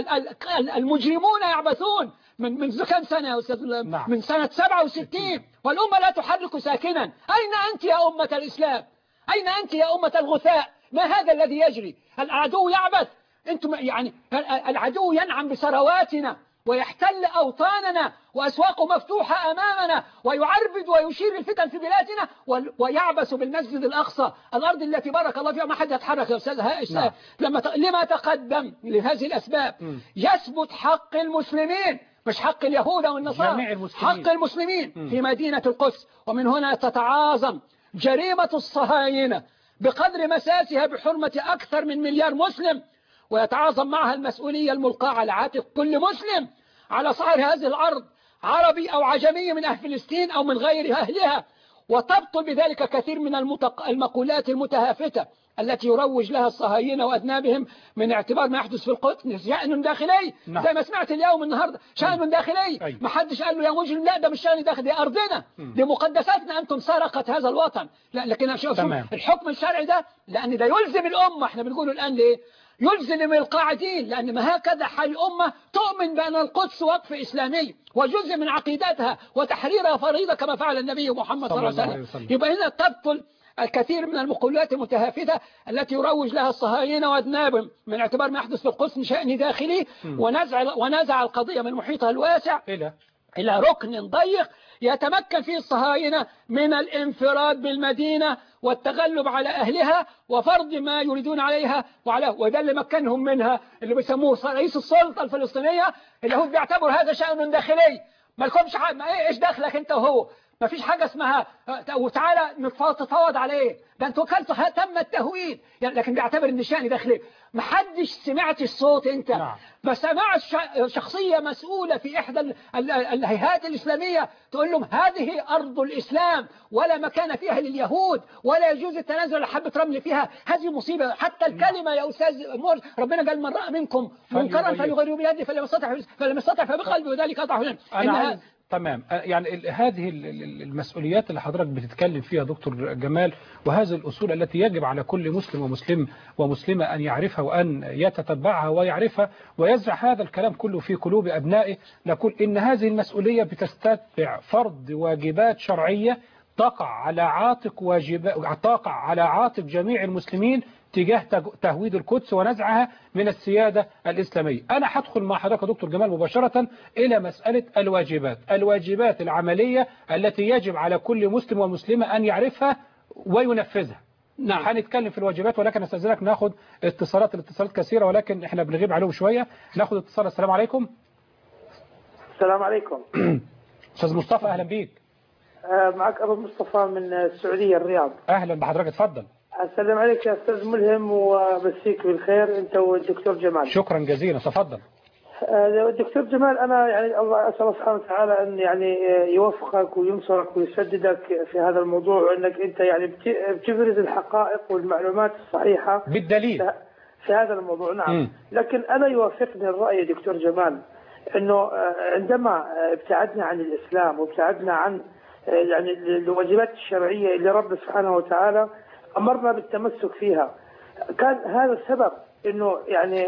المجرمون يعبثون من من كم سنة يا أستاذ؟ من سنة سبعة وستين والأمة لا تحرك ساكنا. أين أنت يا أمة الإسلام؟ أين أنت يا أمة الغثاء؟ ما هذا الذي يجري؟ العدو يعبث، أنتم يعني العدو ينعم بثرواتنا ويحتل أوطاننا وأسواقه مفتوحة أمامنا ويعربد ويشير الفتن في بلادنا ويعبث بالمسجد الأقصى، الأرض التي بارك الله فيها ما حد يتحرك يا أستاذ. نعم. لما لما تقدم لهذه الأسباب م. يثبت حق المسلمين مش حق اليهود والنصارى، حق المسلمين م. في مدينة القدس. ومن هنا تتعاظم جريمة الصهاينة بقدر مساسها بحرمة أكثر من مليار مسلم، ويتعاظم معها المسؤولية الملقاة على عاتق كل مسلم على صعر هذه الأرض، عربي أو عجمي من أهل فلسطين أو من غير أهلها. وتبطل بذلك كثير من المتق... المقولات المتهافتة التي يروج لها الصهاينة وأذنابهم من اعتبار ما يحدث في القدس شأن داخلي. زي ما سمعت اليوم النهاردة شأن داخلي، ما حدش قال له يا مجرم لا ده مش شأن داخلي، دي أرضنا، دي مقدساتنا، أنتم سرقت هذا الوطن. لا لكن شوف الحكم الشرعي ده، لأن ده يلزم الأمة. احنا بنقوله الآن ليه؟ يلزم القاعدين، لأن ما هكذا حال الأمة تؤمن بأن القدس وقف إسلامي وجزء من عقيدتها وتحريرها فريضة كما فعل النبي محمد صلى الله عليه وسلم. يبقى هنا تبطل الكثير من المقولات المتهافتة التي يروج لها الصهاينة وأذنابهم من اعتبار ما يحدث في القدس من شأن داخلي، ونزع ونزع القضية من محيطها الواسع إلى إلى ركن ضيق يتمكن فيه الصهاينة من الانفراد بالمدينة والتغلب على أهلها وفرض ما يريدون عليها وعلى وده اللي مكنهم منها اللي بيسموه رئيس السلطة الفلسطينية، اللي هو بيعتبر هذا شأن داخلي. ما لكمش حاجة، ما ايش دخلك انت وهو؟ ما فيش حاجة اسمها وتعالى نتفاوض عليه، ده انتوا كلتوا تم التهويد يعني، لكن بيعتبر ان الشأن داخلي. ما حدش سمعت الصوت انت. نعم. ما سمعت شخصية مسؤولة في احدى الهيئات الإسلامية تقول لهم هذه أرض الإسلام ولا مكان فيها لليهود ولا يجوز التنازل على حبة رمل فيها. هذه مصيبة. حتى الكلمة يا أستاذ مور ربنا قال من رأى منكم منكرا فليغيره بيده فلم يستطع فلم يستطع فبقلبه وذلك قطع. إنها تمام. يعني هذه المسؤوليات اللي حضرتك بتتكلم فيها دكتور جمال، وهذه الأصول التي يجب على كل مسلم ومسلم ومسلمة أن يعرفها وأن يتتبعها ويعرفها ويزرع هذا الكلام كله في قلوب أبنائه. نقول إن هذه المسؤولية بتستتبع فرض واجبات شرعية تقع على عاتق واجبات تقع على عاتق جميع المسلمين تجاه تهويد القدس ونزعها من السيادة الإسلامية. أنا هدخل مع حضرتك يا دكتور جمال مباشرة إلى مسألة الواجبات الواجبات العملية التي يجب على كل مسلم ومسلمة أن يعرفها وينفذها. نعم. هنتكلم في الواجبات، ولكن استاذنك ناخد اتصالات الاتصالات كثيرة ولكن احنا بنغيب عليهم شوية. ناخد اتصال. السلام عليكم. السلام عليكم. أستاذ مصطفى أهلا بيك. معك أبو مصطفى من السعودية الرياض. أهلا بحضرتك، اتفضل. السلام عليك يا أستاذ ملهم وبسيك بالخير أنت والدكتور جمال. شكرا جزيلا، تفضل. الدكتور جمال أنا يعني الله أسأل الله سبحانه وتعالى أن يعني يوفقك وينصرك ويسددك في هذا الموضوع، وأنك أنت يعني بتبرز الحقائق والمعلومات الصحيحة بالدليل في هذا الموضوع. نعم. م. لكن أنا يوافقني الرأي يا دكتور جمال أنه عندما ابتعدنا عن الإسلام وابتعدنا عن يعني الواجبات الشرعية اللي رب سبحانه وتعالى أمرنا بالتمسك فيها، كان هذا السبب إنه يعني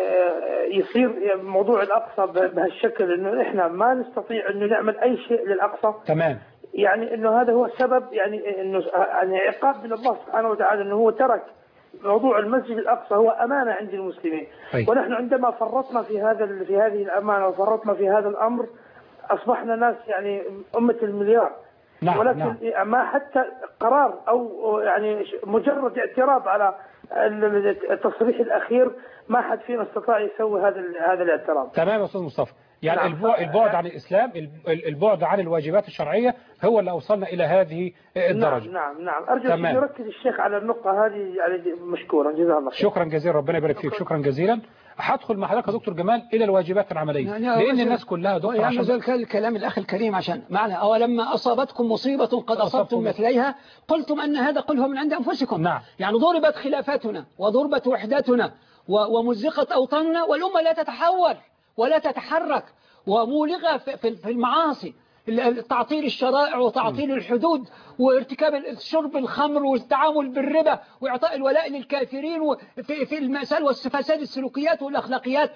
يصير موضوع الأقصى بهالشكل، إنه إحنا ما نستطيع إنه نعمل أي شيء للأقصى. تمام. يعني إنه هذا هو السبب، يعني إنه يعني عقاب من الله سبحانه وتعالى إنه هو ترك موضوع المسجد الأقصى هو أمانة عند المسلمين. أي. ونحن عندما فرطنا في هذا في هذه الأمانة وفرطنا في هذا الأمر أصبحنا ناس يعني أمة المليار. نعم. ولكن نعم. ما حتى قرار أو يعني مجرد اعتراض على التصريح الأخير ما حد فينا استطاع يسوي هذا هذا الاعتراض. تمام يا أستاذ مصطفى. يعني نعم. البعد عن الإسلام، البعد عن الواجبات الشرعية هو اللي أوصلنا إلى هذه الدرجة. نعم نعم, نعم. أرجو أن يركز الشيخ على النقطة هذه يعني مشكورا جزاه الله خير. شكرا جزيلا، ربنا يبارك فيك. شكرا جزيلا. هدخل مع حضرتك يا دكتور جمال إلى الواجبات العملية يعني لأن الناس كلها دكتور يعني عشان الكلام الأخ الكريم عشان معنى أولما أصابتكم مصيبة قد أصبتم مثليها قلتم أن هذا قل هو من عند أنفسكم. نعم. يعني ضربت خلافتنا وضربت وحدتنا ومزقت أوطاننا والأمة لا تتحول ولا تتحرك ومولغة في المعاصي، تعطيل الشرائع وتعطيل الحدود وارتكاب شرب الخمر والتعامل بالربا وإعطاء الولاء للكافرين في المسائل والفساد السلوكيات والأخلاقيات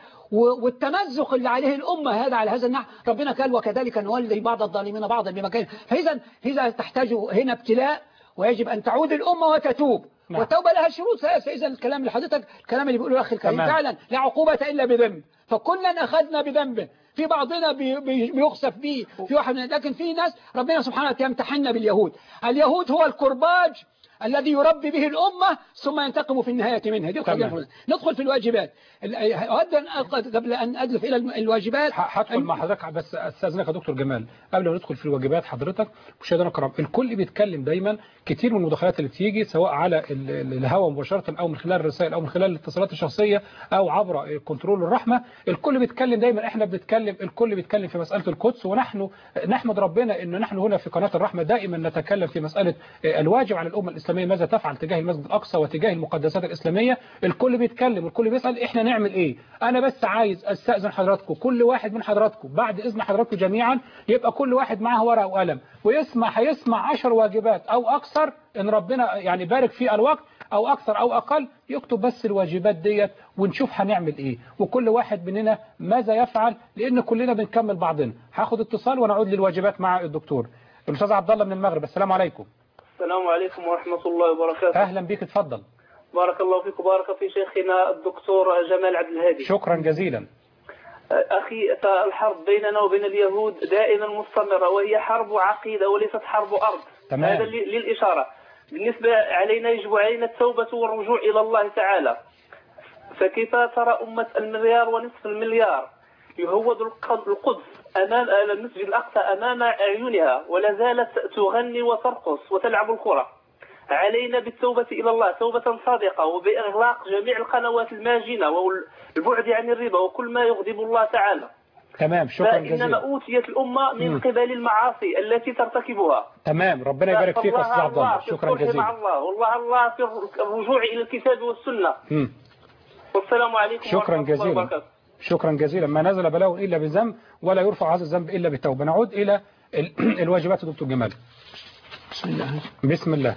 والتمزق اللي عليه الأمة هذا على هذا النحو. ربنا قال وكذلك نولي بعض الظالمين بعضا بما كان. فإذا إذا تحتاج هنا ابتلاء ويجب أن تعود الأمة وتتوب. نعم. والتوبة لها شروط ثلاثة. إذا الكلام اللي حضرتك الكلام اللي بيقوله الأخ الكريم فعلا لا عقوبة إلا بذنب، فكلنا أخذنا بذنبه، في بعضنا بي بي بيخسف به في واحد، لكن في ناس ربنا سبحانه وتعالى يمتحننا باليهود. اليهود هو الكرباج الذي يربي به الأمة ثم ينتقم في النهاية منها. دي ندخل في الواجبات. أود أن قبل أن أدلف إلى الواجبات هدخل مع حضرتك، بس أستاذنك يا دكتور جمال قبل ما ندخل في الواجبات. حضرتك مشاهدينا الكرام الكل بيتكلم دايما كتير من المداخلات اللي بتيجي سواء على الهواء مباشرة أو من خلال الرسائل أو من خلال الاتصالات الشخصية أو عبر كنترول الرحمة. الكل بيتكلم دايما، احنا بنتكلم الكل بيتكلم في مسألة القدس، ونحن نحمد ربنا إن نحن هنا في قناة الرحمة دائما نتكلم في مسألة الواجب على الأمة الإسلامية ماذا تفعل تجاه المسجد الأقصى وتجاه المقدسات الإسلامية. الكل بيتكلم والكل بيسأل احنا نعمل ايه. انا بس عايز استأذن حضراتكم كل واحد من حضراتكم بعد اذن حضراتكم جميعا يبقى كل واحد معاه ورقه وقلم ويسمع هيسمع عشر واجبات او اكثر ان ربنا يعني بارك في الوقت او اكثر او اقل، يكتب بس الواجبات ديت ونشوف هنعمل ايه وكل واحد مننا ماذا يفعل، لان كلنا بنكمل بعضنا. هاخد اتصال ونعود للواجبات مع الدكتور الاستاذ عبد الله من المغرب. السلام عليكم. السلام عليكم ورحمة الله وبركاته. اهلا بك، اتفضل. بارك الله فيك وبارك في شيخنا الدكتور جمال عبد الهادي. شكرا جزيلا. أخي الحرب بيننا وبين اليهود دائما مستمرة وهي حرب عقيدة وليست حرب أرض. تمام. هذا للإشارة. بالنسبة علينا يجب علينا التوبة والرجوع إلى الله تعالى. فكيف ترى أمة المليار ونصف المليار يهود القدس أمام المسجد الأقصى أمام أعينها ولا زالت تغني وترقص وتلعب الكرة؟ علينا بالتوبة إلى الله توبة صادقة وبإغلاق جميع القنوات الماجنة والبعد عن الربا وكل ما يغضب الله تعالى. تمام. شكرا جزيلا. فإنما أوتيت الأمة من م. قبل المعاصي التي ترتكبها. تمام. ربنا يبارك فيك أستاذ عبد الله. شكرا جزيلا. مع الله والله الله في الرجوع إلى الكتاب والسنة. م. والسلام عليكم شكرا جزيلا. شكرا جزيلا. ما نزل بلاء إلا بذنب ولا يرفع هذا الذنب إلا بالتوبة. نعود إلى الواجبات دكتور جمال. بسم الله. بسم الله.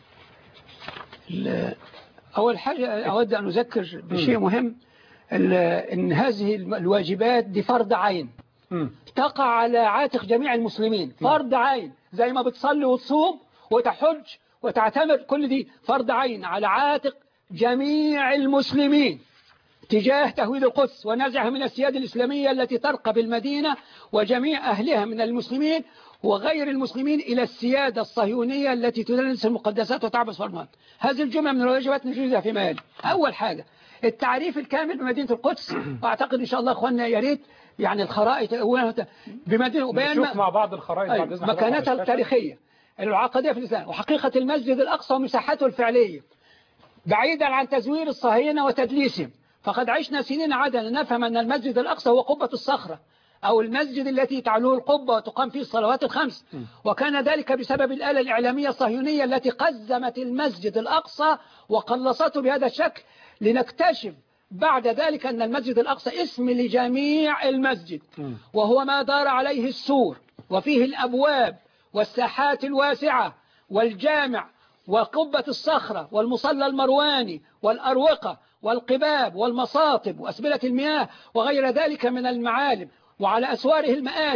أول حاجة أود أن أذكر بشيء مهم، أن هذه الواجبات دي فرض عين تقع على عاتق جميع المسلمين. فرض عين زي ما بتصلي وتصوم وتحج وتعتمر، كل دي فرض عين على عاتق جميع المسلمين تجاه تهويد القدس ونزعها من السيادة الإسلامية التي ترقى بالمدينة وجميع أهلها من المسلمين وغير المسلمين إلى السيادة الصهيونية التي تدنس المقدسات وتعبس فرمان. هذه الجملة من الواجبات نجوزها في مال. أول حاجة التعريف الكامل بمدينة القدس، وأعتقد إن شاء الله أخواننا يا ريت يعني الخرائط بمدينة وبيان نشوف مع بعض الخرائط بعد إذن مكانتها التاريخية العقدية في الإسلام وحقيقة المسجد الأقصى ومساحته الفعلية بعيدا عن تزوير الصهاينة وتدليسهم. فقد عشنا سنين عددا نفهم أن المسجد الأقصى هو قبة الصخرة أو المسجد التي تعلوه القبة وتقام فيه الصلوات الخمس، وكان ذلك بسبب الآلة الإعلامية الصهيونية التي قزمت المسجد الأقصى وقلصته بهذا الشكل، لنكتشف بعد ذلك أن المسجد الأقصى اسم لجميع المسجد وهو ما دار عليه السور وفيه الأبواب والساحات الواسعة والجامع وقبة الصخرة والمصلى المرواني والأروقة والقباب والمصاطب وأسبلة المياه وغير ذلك من المعالم، وعلى أسواره المآذن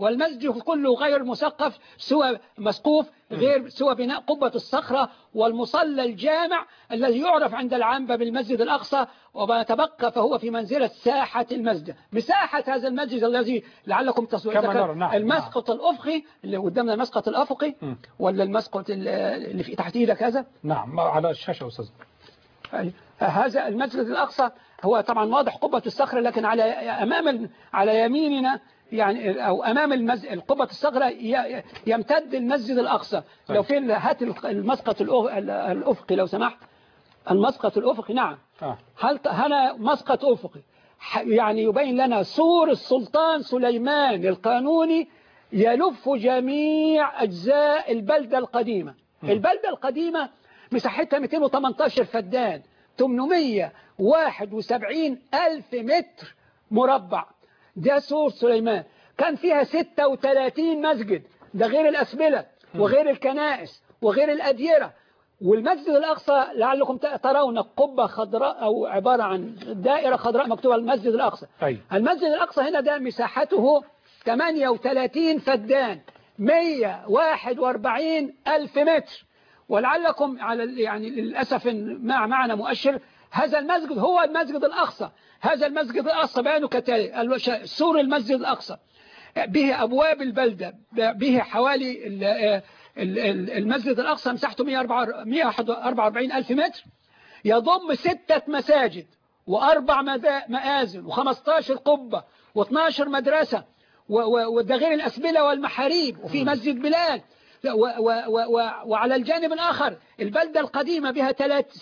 والمسجد كله غير مسقف سوى مسقوف غير سوى بناء قبة الصخرة والمصلى الجامع الذي يعرف عند العامة بالمسجد الأقصى، وما تبقى فهو في منزلة ساحة المسجد. مساحة هذا المسجد الذي لعلكم تصورون نعم. المسقط نعم. الأفقي اللي قدامنا المسقط الأفقي م. ولا المسقط اللي في تحت ايدك هذا؟ نعم على الشاشة أستاذ. هذا المسجد الأقصى هو طبعا واضح قبة الصخرة، لكن على أمام على يميننا يعني أو أمام المسجد القبة الصخرة يمتد المسجد الأقصى. لو في هات المسقط الأفقي لو سمحت، المسقط الأفقي نعم. هل هنا مسقط أفقي يعني يبين لنا سور السلطان سليمان القانوني يلف جميع أجزاء البلدة القديمة. البلدة القديمة مساحتها مئتين وثمانية عشر فدان، ثمانمئة وواحد وسبعين ألف متر مربع. ده سور سليمان كان فيها ستة وثلاثين مسجد، ده غير الأسبلة وغير الكنائس وغير الأديرة. والمسجد الأقصى لعلكم ترون قبة خضراء أو عبارة عن دائرة خضراء مكتوبة المسجد الأقصى. أي. المسجد الأقصى هنا ده مساحته ثمانية وثلاثين فدان، مئة وواحد وأربعين ألف متر. ولعلكم على يعني للأسف مع معنا مؤشر هذا المسجد هو المسجد الأقصى. هذا المسجد الأقصى بيانه كتالي: سور المسجد الأقصى به أبواب البلدة، به حوالي المسجد الأقصى مساحته مئة وأربعة وأربعين ألف متر، يضم ستة مساجد وأربع مآذن وخمسة عشر قبة واثنتا عشرة مدرسة، وده غير الأسبلة والمحاريب، وفي مسجد بلال. و و و وعلى الجانب الآخر البلدة القديمة بها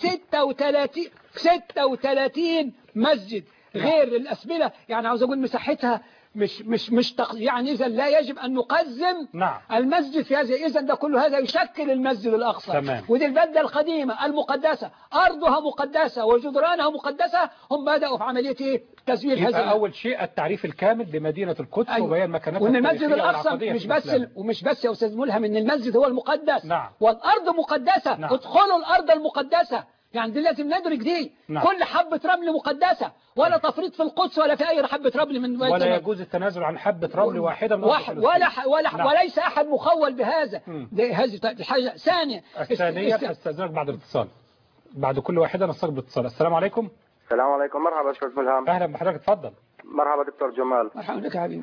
ستة وثلاثين مسجد غير الأسبلة. يعني عاوز أقول مساحتها مش مش مش يعني إذا لا يجب أن نقزم نعم. المسجد في هذا. إذا ده كل هذا يشكل المسجد الأقصى. تمام. ودي البلدة القديمة المقدسة، أرضها مقدسة وجدرانها مقدسة. هم بدأوا في عملية تزوير هذا. أول شيء التعريف الكامل بمدينة القدس. أيوة. وبيان مكانتها وإن المسجد الأقصى مش بس ومش بس يا أستاذ ملهم إن المسجد هو المقدس. نعم. والأرض مقدسة. نعم. ادخلوا الأرض المقدسة. يعني دي لازم ندرك دي. نعم. كل حبة رمل مقدسة، ولا تفريط في القدس ولا في أي حبة رمل من ولا يجوز التنازل عن حبة رمل واحدة من وح ولا ولا نعم. وليس أحد مخول بهذا. هذه الحاجة ثانية. الثانية استاذنك بعد الاتصال، بعد كل واحدة نستقبل اتصال. السلام عليكم. السلام عليكم. مرحبا أستاذ ملهم. أهلا بحضرتك، اتفضل. مرحبا دكتور جمال. مرحبا بك يا حبيبي.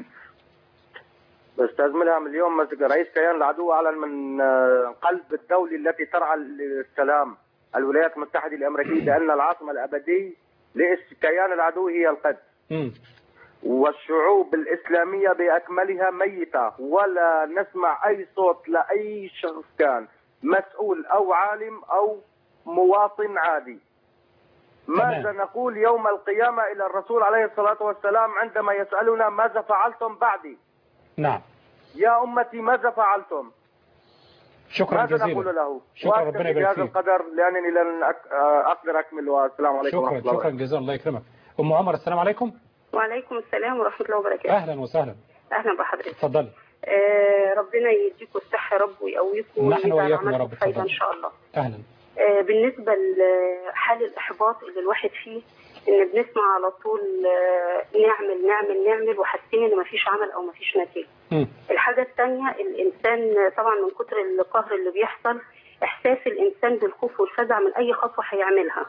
أستاذ ملهم، اليوم رئيس كيان العدو أعلن من قلب الدولة التي ترعى السلام الولايات المتحدة الأمريكية بأن العاصمة الأبدية لكيان العدو هي القدس. م. والشعوب الإسلامية بأكملها ميتة، ولا نسمع أي صوت لأي شخص كان مسؤول أو عالم أو مواطن عادي. ماذا نقول يوم القيامة إلى الرسول عليه الصلاة والسلام عندما يسألنا ماذا فعلتم بعدي؟ نعم. يا أمتي ماذا فعلتم؟ شكرا ماذا جزيلا. نقول له؟ شكرا، ربنا يبارك فيك. بهذا القدر لأنني لن أقدر أكمل. والسلام عليكم ورحمة الله. شكرا جزيلا، الله يكرمك. أم عمر، السلام عليكم. وعليكم السلام ورحمة الله وبركاته. أهلا وسهلا. أهلا بحضرتك. اتفضلي. آه ربنا يديكم الصحة يا رب ويقويكم. نحن وإياكم يا رب. فايدة إن شاء الله. أهلا. آه بالنسبة لحال الإحباط اللي الواحد فيه، إن بنسمع على طول آه نعمل نعمل نعمل وحاسين إن مفيش عمل أو مفيش نتيجة. الحاجة الثانية، الإنسان طبعا من كتر القهر اللي بيحصل إحساس الإنسان بالخوف والفزع من أي خطوة هيعملها.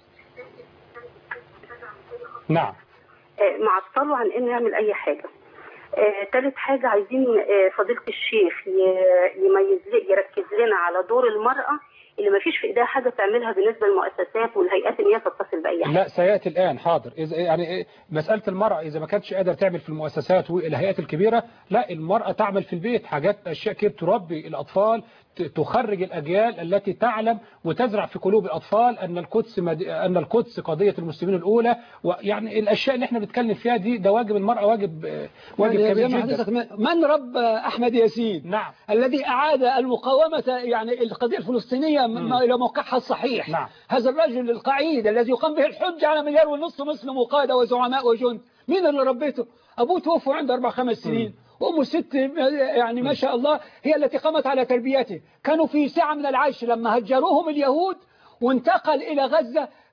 نعم. آه معطله عن إنه يعمل أي حاجة. ثالث آه حاجة عايزين آه فضيلة الشيخ يميز يركز لنا على دور المرأة اللي ما فيش في ايديها حاجه تعملها بالنسبه للمؤسسات والهيئات ان هي تتصل باي حاجه. لا سياتي الان، حاضر. اذا يعني مساله المراه اذا ما كانتش قادره تعمل في المؤسسات والهيئات الكبيره، لا المراه تعمل في البيت حاجات اشياء كتير تربي الاطفال، تخرج الاجيال التي تعلم وتزرع في قلوب الاطفال ان القدس مد... ان القدس قضيه المسلمين الاولى. ويعني الاشياء اللي احنا بنتكلم فيها دي ده واجب المراه، واجب واجب يعني كبير جدا. من رب احمد ياسين؟ نعم. الذي اعاد المقاومه يعني القضيه الفلسطينيه الى موقعها الصحيح. نعم. هذا الرجل القعيد الذي يقام به الحج على مليار ونصف مسلم وقاده وزعماء وجند، مين اللي ربيته؟ ابوه توفى عنده اربع خمس سنين، وامه ست يعني ما شاء الله هي التي قامت على تربيته. كانوا في ساعه من العيش لما هجروهم اليهود وانتقل الى غزه،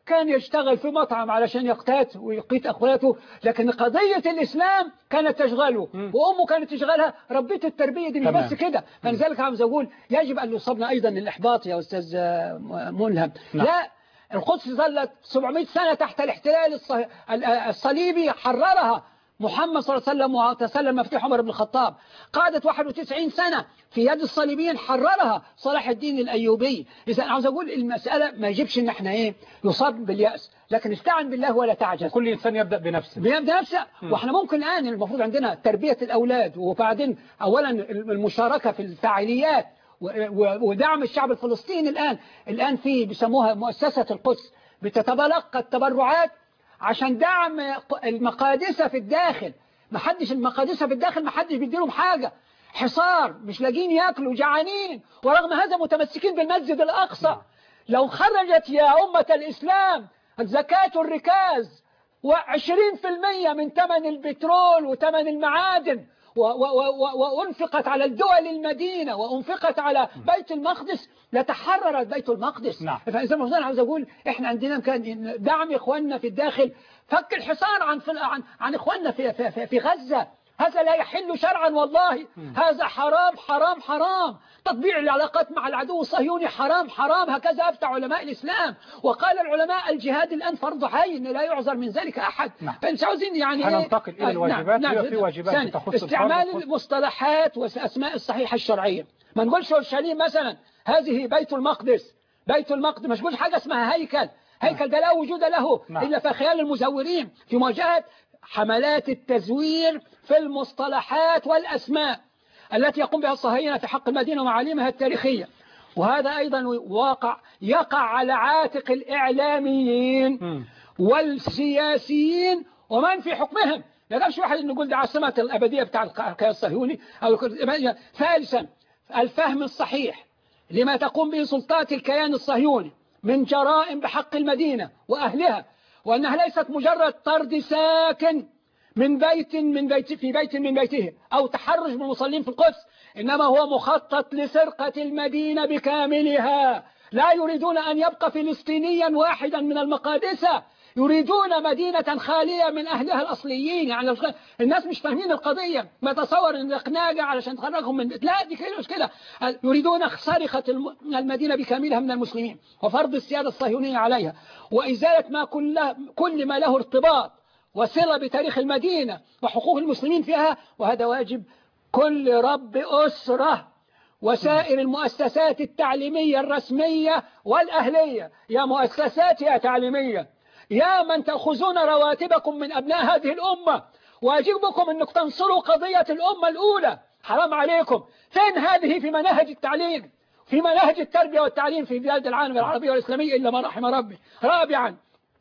كان يشتغل في مطعم علشان يقتات ويقيت أخواته، لكن قضية الإسلام كانت تشغله وأمه كانت تشغلها ربية التربية دي، مش بس كده. فلذلك عاوز أقول يجب أن يصابنا أيضا الإحباط يا أستاذ ملهم. لا، القدس ظلت سبعمائة سنة تحت الاحتلال الصليبي، حررها محمد صلى الله عليه وسلم وتسلم مفتوح عمر بن الخطاب. قعدت واحد وتسعين سنة في يد الصليبيين، حررها صلاح الدين الأيوبي. إذا عاوز أقول المسألة ما يجبش إن احنا إيه يصاب باليأس، لكن استعن بالله ولا تعجز. وكل إنسان يبدأ بنفسه بيبدأ نفسه. وإحنا ممكن الآن المفروض عندنا تربية الأولاد، وبعدين أولا المشاركة في الفعاليات ودعم الشعب الفلسطيني. الآن الآن في بيسموها مؤسسة القدس بتتبلقى التبرعات عشان دعم المقادسة في الداخل. ما حدش المقادسة في الداخل ما حدش بيديلهم حاجة، حصار، مش لاقين ياكلوا، جعانين، ورغم هذا متمسكين بالمسجد الأقصى. لو خرجت يا أمة الإسلام زكاة الركاز وعشرين في المية من ثمن البترول وثمن المعادن وأنفقت على الدول المدينة وأنفقت على بيت المقدس لتحررت بيت المقدس. نعم. فإذا ما عاوز أقول إحنا عندنا كان دعم إخواننا في الداخل، فك الحصار عن عن عن إخواننا في في في غزة. هذا لا يحل شرعا والله. م. هذا حرام حرام حرام. تطبيع العلاقات مع العدو الصهيوني حرام حرام. هكذا أفتى علماء الإسلام. وقال العلماء الجهاد الآن فرض عين لا يعذر من ذلك أحد. نعم. فمش عاوزين يعني هننتقل إلى الواجبات. نعم. في واجبات تخص استعمال المصطلحات والأسماء الصحيحة الشرعية. ما نقولش اورشليم مثلا هذه بيت المقدس. بيت المقدس مش بقولش حاجة اسمها هيكل. هيكل ده لا وجود له نعم. إلا في خيال المزورين في مواجهة حملات التزوير في المصطلحات والأسماء التي يقوم بها الصهاينة في حق المدينة ومعالمها التاريخية. وهذا أيضا واقع يقع على عاتق الإعلاميين والسياسيين ومن في حكمهم. لا يقدرش واحد نقول ده عاصمة الأبدية بتاع الكيان الصهيوني. أو ثالثا الفهم الصحيح لما تقوم به سلطات الكيان الصهيوني من جرائم بحق المدينة وأهلها، وأنها ليست مجرد طرد ساكن من بيت من بيت في بيت من بيته أو تحرش بالمصلين في القدس، إنما هو مخطط لسرقة المدينة بكاملها. لا يريدون أن يبقى فلسطينيا واحدا من المقادسة، يريدون مدينة خالية من أهلها الأصليين. يعني الناس مش فاهمين القضية، ما تصور أن الإقناع علشان تخرجهم من لا دي كده مش كده. يريدون سرقة المدينة بكاملها من المسلمين وفرض السيادة الصهيونية عليها وإزالة ما كل كل ما له ارتباط وصلة بتاريخ المدينة وحقوق المسلمين فيها. وهذا واجب كل رب أسرة وسائر المؤسسات التعليمية الرسمية والأهلية. يا مؤسسات يا تعليمية، يا من تأخذون رواتبكم من أبناء هذه الأمة، واجبكم أنك تنصروا قضية الأمة الأولى. حرام عليكم. فين هذه في مناهج التعليم، في مناهج التربية والتعليم في بلاد العالم العربي والإسلامي إلا ما رحم ربي. رابعا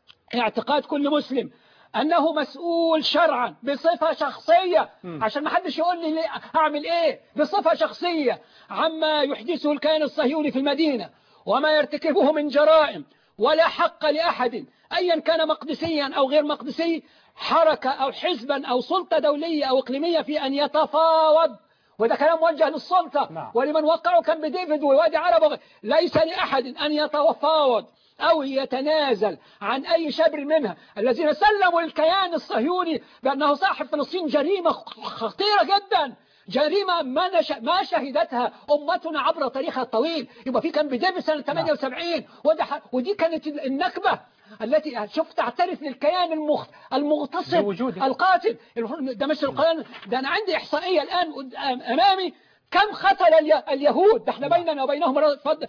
اعتقاد كل مسلم أنه مسؤول شرعا بصفة شخصية، عشان ما حدش يقول لي أعمل إيه، بصفة شخصية عما يحدثه الكيان الصهيوني في المدينة وما يرتكبه من جرائم. ولا حق لأحد أيا كان مقدسيا أو غير مقدسي، حركة أو حزبا أو سلطة دولية أو إقليمية في أن يتفاوض. وده كلام موجه للسلطة نعم. ولمن وقعوا كان بديفيد ووادي عرب. ليس لأحد أن يتفاوض أو يتنازل عن أي شبر منها. الذين سلموا للكيان الصهيوني بأنه صاحب فلسطين جريمة خطيرة جدا، جريمة ما, نش... ما شهدتها أمتنا عبر تاريخها الطويل. يبقى في كان بديفيد سنة ثمانية وسبعين ودح... ودي كانت النكبة التي شوف تعترف للكيان المغ... المغتصب القاتل. ده مش القيان ده. أنا عندي إحصائية الآن أمامي كم قتل الي... اليهود. ده احنا بيننا وبينهم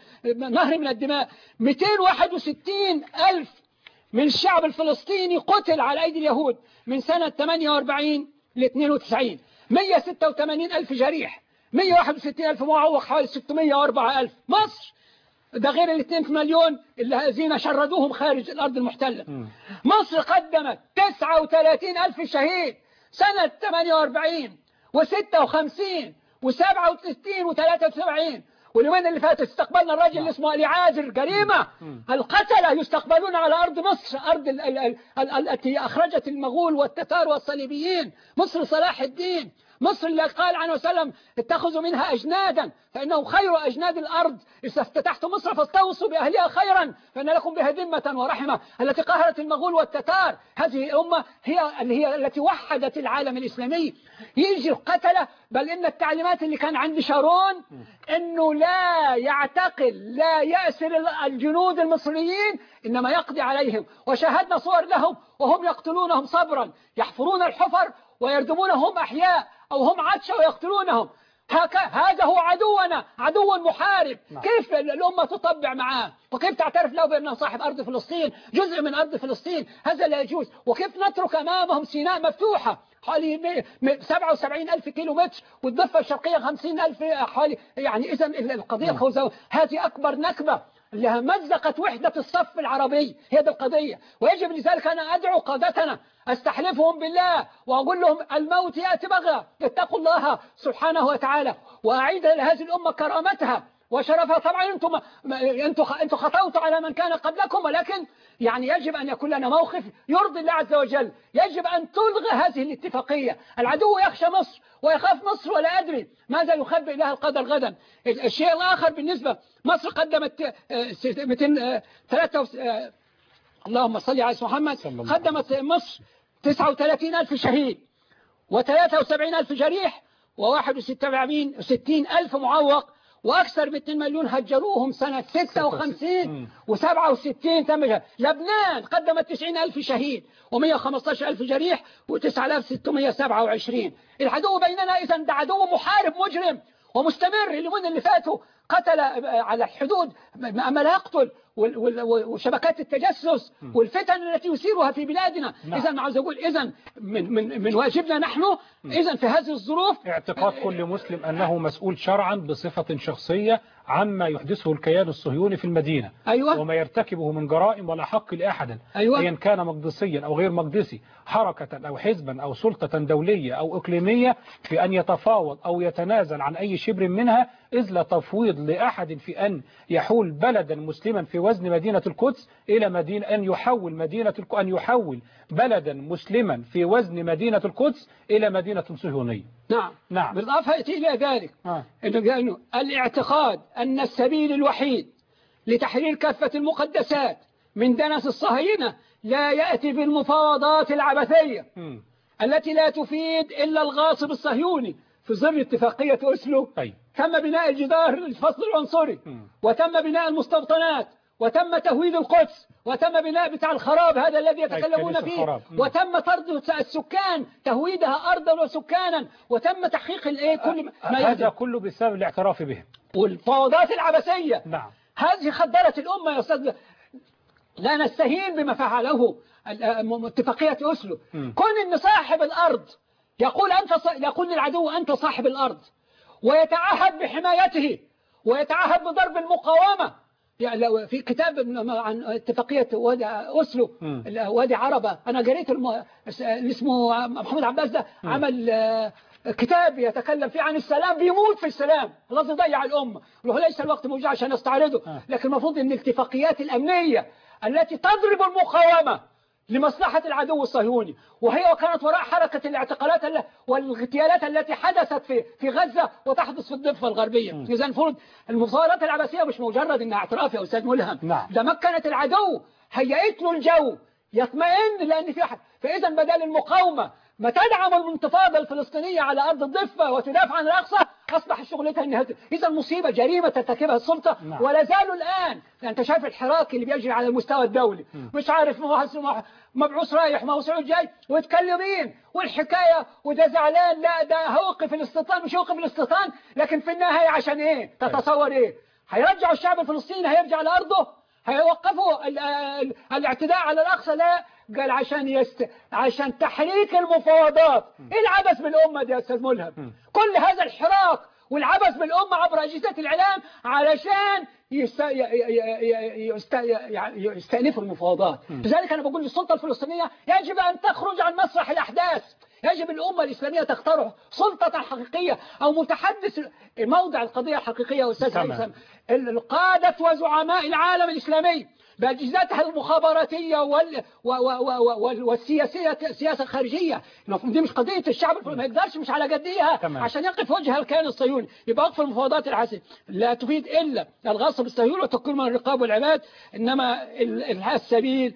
نهر من الدماء. مئتين وواحد وستين ألف من الشعب الفلسطيني قتل على أيدي اليهود من سنة ثمانية وأربعين ل اثنين وتسعين. مئة وستة وثمانين ألف جريح، مئة وواحد وستين ألف معوق، حوالي ستمئة وأربعة ألف. مصر ده غير الاثنين مليون الذين شردوهم خارج الأرض المحتلة. م. مصر قدمت تسعة وثلاثين ألف شهيد سنة ثمانية وأربعين وستة وخمسين وسبعة وستين وثلاثة وسبعين. واليومين اللي فاتوا استقبلنا الراجل اللي اسمه علي عازر. جريمة. القتلة يستقبلون على أرض مصر، أرض التي أخرجت المغول والتتار والصليبيين. مصر صلاح الدين، مصر اللي قال عنه وسلم اتخذوا منها أجنادا فإنه خير أجناد الأرض، إذا افتتحت مصر فاستوصوا بأهلها خيرا فإن لكم بها ذمة ورحمة، التي قهرت المغول والتتار. هذه الأمة هي اللي هي التي وحدت العالم الإسلامي. يجي القتلة، بل إن التعليمات اللي كان عند شارون إنه لا يعتقل لا يأسر الجنود المصريين إنما يقضي عليهم، وشاهدنا صور لهم وهم يقتلونهم صبرا، يحفرون الحفر ويردمونهم أحياء أو هم عطشة ويقتلونهم. هذا هو عدونا، عدو محارب. كيف الأمة تطبع معاه؟ وكيف تعترف له بأنه صاحب أرض فلسطين، جزء من أرض فلسطين؟ هذا لا يجوز. وكيف نترك أمامهم سيناء مفتوحة حوالي سبعة وسبعين ألف كيلو متر والضفة الشرقية خمسين ألف حوالي، يعني إذا القضية الخوزة هذه أكبر نكبة لها مزقت وحدة الصف العربي، هي دي القضية. ويجب لذلك أنا أدعو قادتنا أستحلفهم بالله وأقول لهم الموت يأتي بغى، اتقوا الله سبحانه وتعالى وأعيد لهذه الأمة كرامتها وشرفها. طبعا أنتم أنتم أنتم خطوتوا على من كان قبلكم، ولكن يعني يجب أن يكون لنا موقف يرضي الله عز وجل. يجب أن تلغى هذه الاتفاقية. العدو يخشى مصر ويخاف مصر ولا أدري ماذا يخبئ لها القدر غدا. الشيء الآخر بالنسبة مصر قدمت مئتين وثلاثة اللهم صل على محمد، قدمت مصر تسعة وثلاثين ألف شهيد وثلاثة وسبعين ألف جريح وواحد وستين ألف معوق، وأكثر من اثنين مليون هجروهم سنة ستة وخمسين وسبعة وستين تم. لبنان قدمت تسعين ألف شهيد ومئة وخمسة عشر ألف جريح وتسعة آلاف وستمئة وسبعة وعشرين. العدو بيننا إذا ده عدو محارب مجرم ومستمر. اليومين اللي فاتوا قتل على الحدود ما لا يقتل، وشبكات التجسس والفتن التي يثيرها في بلادنا. نعم. إذا عاوز أقول إذا من من من واجبنا نحن إذا في هذه الظروف اعتقاد كل مسلم أنه مسؤول شرعا بصفة شخصية عما يحدثه الكيان الصهيوني في المدينة. أيوة. وما يرتكبه من جرائم ولا حق لأحد. أيوة. أيا كان مقدسيا أو غير مقدسي، حركة أو حزبا أو سلطة دولية أو إقليمية، في أن يتفاوض أو يتنازل عن أي شبر منها، إذ لا تفويض لأحد في أن يحول بلدا مسلما في وزن مدينة القدس إلى مدينة، أن يحول مدينة أن يحول بلدا مسلما في وزن مدينة القدس إلى مدينة صهيونية. نعم. نعم. بالإضافة إلى ذلك آه. إنه الاعتقاد أن السبيل الوحيد لتحرير كافة المقدسات من دنس الصهاينة لا يأتي بالمفاوضات العبثية م. التي لا تفيد إلا الغاصب الصهيوني. في ظل اتفاقية أوسلو أي. تم بناء الجدار الفصل العنصري م. وتم بناء المستوطنات وتم تهويد القدس وتم بناء بتاع الخراب هذا الذي يتكلمون فيه وتم طرد السكان تهويدها أرضا وسكانا وتم تحقيق الايه كل ما هذا يجب. كله بسبب الاعتراف به والفوضات العبثية. نعم. هذه خدرت الأمة يا أستاذ. لا نستهين بما فعله اتفاقية أوسلو. كون أن صاحب الأرض يقول أنت ص... يقول للعدو أنت صاحب الأرض ويتعهد بحمايته ويتعهد بضرب المقاومة. يعني في كتاب عن اتفاقية وادي أوسلو وادي عربة أنا قريت الم... اسمه محمود عباس ده عمل كتاب يتكلم فيه عن السلام، بيموت في السلام. الله يضيع الأمة وله ليس الوقت موجود عشان نستعرضه، لكن المفروض أن الاتفاقيات الأمنية التي تضرب المقاومة لمصلحة العدو الصهيوني، وهي وكانت وراء حركة الاعتقالات والاغتيالات التي حدثت في في غزة وتحدث في الضفة الغربية. إذا المفروض المفاوضات العباسية مش مجرد انها اعتراف يا أستاذ ملهم. نعم. ده مكنت العدو، هيئت له الجو يطمئن لأن في حد. فإذا بدل المقاومة ما تدعم الانتفاضة الفلسطينية على أرض الضفة وتدافع عن الأقصى، أصبح شغلتها أنها إذا المصيبة جريمة ترتكبها السلطة. نعم. ولا زالوا الآن. أنت شايف الحراك اللي بيجري على المستوى الدولي، م. مش عارف مبعوث رايح مبعوث جاي ويتكلمين والحكاية وده زعلان لا ده هوقف الاستيطان مش هوقف الاستيطان، لكن في النهاية عشان إيه؟ تتصور إيه؟ هيرجعوا الشعب الفلسطيني هيرجع لأرضه؟ هيوقفوا الاعتداء على الأقصى؟ لا، قال عشان يست... عشان تحريك المفاوضات. ايه العبث بالأمة دي يا أستاذ ملهم؟ كل هذا الحراك والعبث بالأمة عبر أجهزة الإعلام علشان يست... يست... يستأنفوا المفاوضات. لذلك أنا بقول للسلطة الفلسطينية يجب أن تخرج عن مسرح الأحداث. يجب الأمة الإسلامية تختار سلطة حقيقية أو متحدث موضع القضية الحقيقية. أستاذ هيثم، القادة وزعماء العالم الإسلامي بأجهزتها المخابراتية وال و و و والسياسية السياسة الخارجية. دي مش قضية الشعب، ما يقدرش مش على جديها تمام. عشان يقف وجه الكيان الصهيوني. يبقى وقف المفاوضات العسكرية لا تفيد إلا الغصب الصهيوني وتكون من الرقاب والعباد، إنما السبيل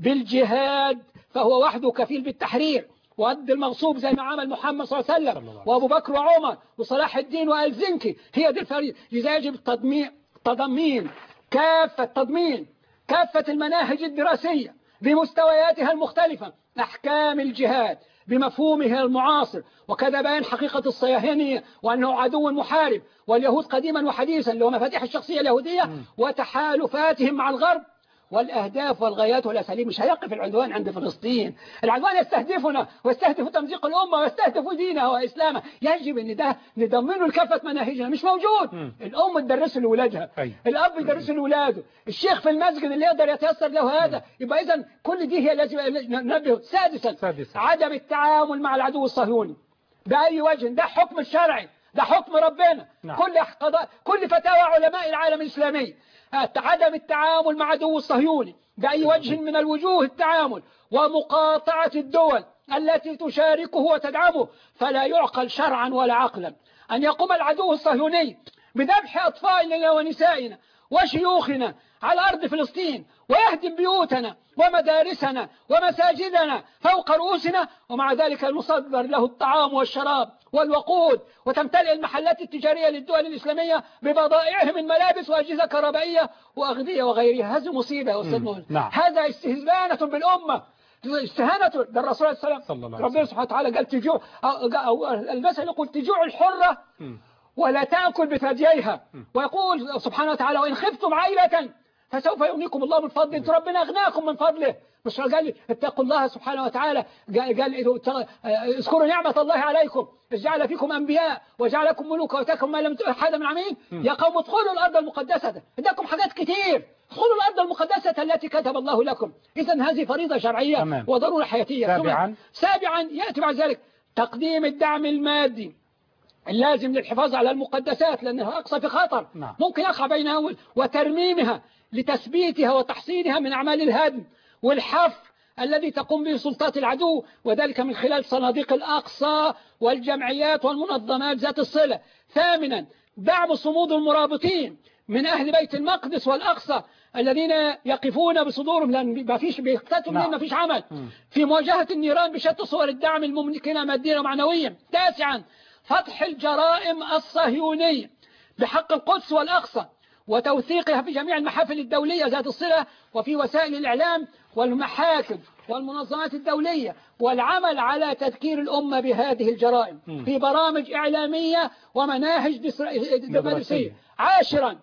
بالجهاد فهو وحده كفيل بالتحرير وقد المغصوب زي ما عمل محمد صلى الله عليه وسلم وأبو بكر وعمر وصلاح الدين وألزنكي. هي دي الفريضة. لذا يجب التضمين تضمين كافة تضمين كافة المناهج الدراسية بمستوياتها المختلفة، أحكام الجهاد بمفهومها المعاصر، وكذا بيان حقيقة الصهيونية وأنه عدو محارب، واليهود قديما وحديثا اللي هو مفاتيح الشخصية اليهودية وتحالفاتهم مع الغرب والأهداف والغايات والأساليب. مش هيقف العدوان عند فلسطين. العدوان يستهدفنا ويستهدف تمزيق الأمة ويستهدف دينها وإسلامها. يجب أن ده نضمنه لكافة مناهجنا. مش موجود. م. الأم تدرسه لأولادها، الأب يدرسه لأولاده، الشيخ في المسجد اللي يقدر يتيسر له هذا. يبقى إذن كل دي هي لازم ننبه. سادسا, سادسا عدم التعامل مع العدو الصهيوني بأي وجه. ده حكم الشرعي، ده حكم ربنا. نعم. كل قضاء كل فتاوى علماء العالم الإسلامي عدم التعامل مع عدو الصهيوني بأي وجه من الوجوه التعامل ومقاطعة الدول التي تشاركه وتدعمه. فلا يعقل شرعا ولا عقلا أن يقوم العدو الصهيوني بذبح أطفالنا ونسائنا وشيوخنا على أرض فلسطين ويهدم بيوتنا ومدارسنا ومساجدنا فوق رؤوسنا، ومع ذلك المصدر له الطعام والشراب والوقود، وتمتلئ المحلات التجارية للدول الإسلامية ببضائعه من ملابس وأجهزة كهربائية وأغذية وغيرها. هذه مصيبة يا أستاذ نور. نعم. هذا استهزانة بالأمة، استهانة. ده الرسول صلى الله عليه وسلم ربنا سبحانه وتعالى قال تجوع، المثل يقول تجوع الحرة م. ولا تأكل بثدييها، ويقول سبحانه وتعالى وإن خفتم عيلة فسوف يغنيكم الله من فضله. انتم ربنا أغناكم من فضله. مش قال اتقوا الله سبحانه وتعالى، قال, قال اذكروا نعمة الله عليكم إذ جعل فيكم أنبياء وجعلكم ملوكا واتاكم ما لم أحد من عمين. يا قوم ادخلوا الأرض المقدسة، اداكم حاجات كتير، ادخلوا الأرض المقدسة التي كتب الله لكم. إذن هذه فريضة شرعية أمام. وضرورة حياتية. سابعا سابعا يأتي بعد ذلك تقديم الدعم المادي اللازم للحفاظ على المقدسات، لأنها أقصى في خطر نعم. ممكن يقع بينها وترميمها لتثبيتها وتحصينها من أعمال الهدم والحفر الذي تقوم به سلطات العدو، وذلك من خلال صناديق الأقصى والجمعيات والمنظمات ذات الصلة. ثامنا دعم صمود المرابطين من أهل بيت المقدس والأقصى الذين يقفون بصدورهم، لأن ما فيش بيقتتلوا منهم ما فيش عمل في مواجهة النيران بشتى صور الدعم الممكنة ماديا ومعنويا. تاسعا فتح الجرائم الصهيونية بحق القدس والأقصى وتوثيقها في جميع المحافل الدولية ذات الصلة وفي وسائل الإعلام والمحاكم والمنظمات الدولية، والعمل على تذكير الأمة بهذه الجرائم م. في برامج إعلامية ومناهج مدرسية. عاشرا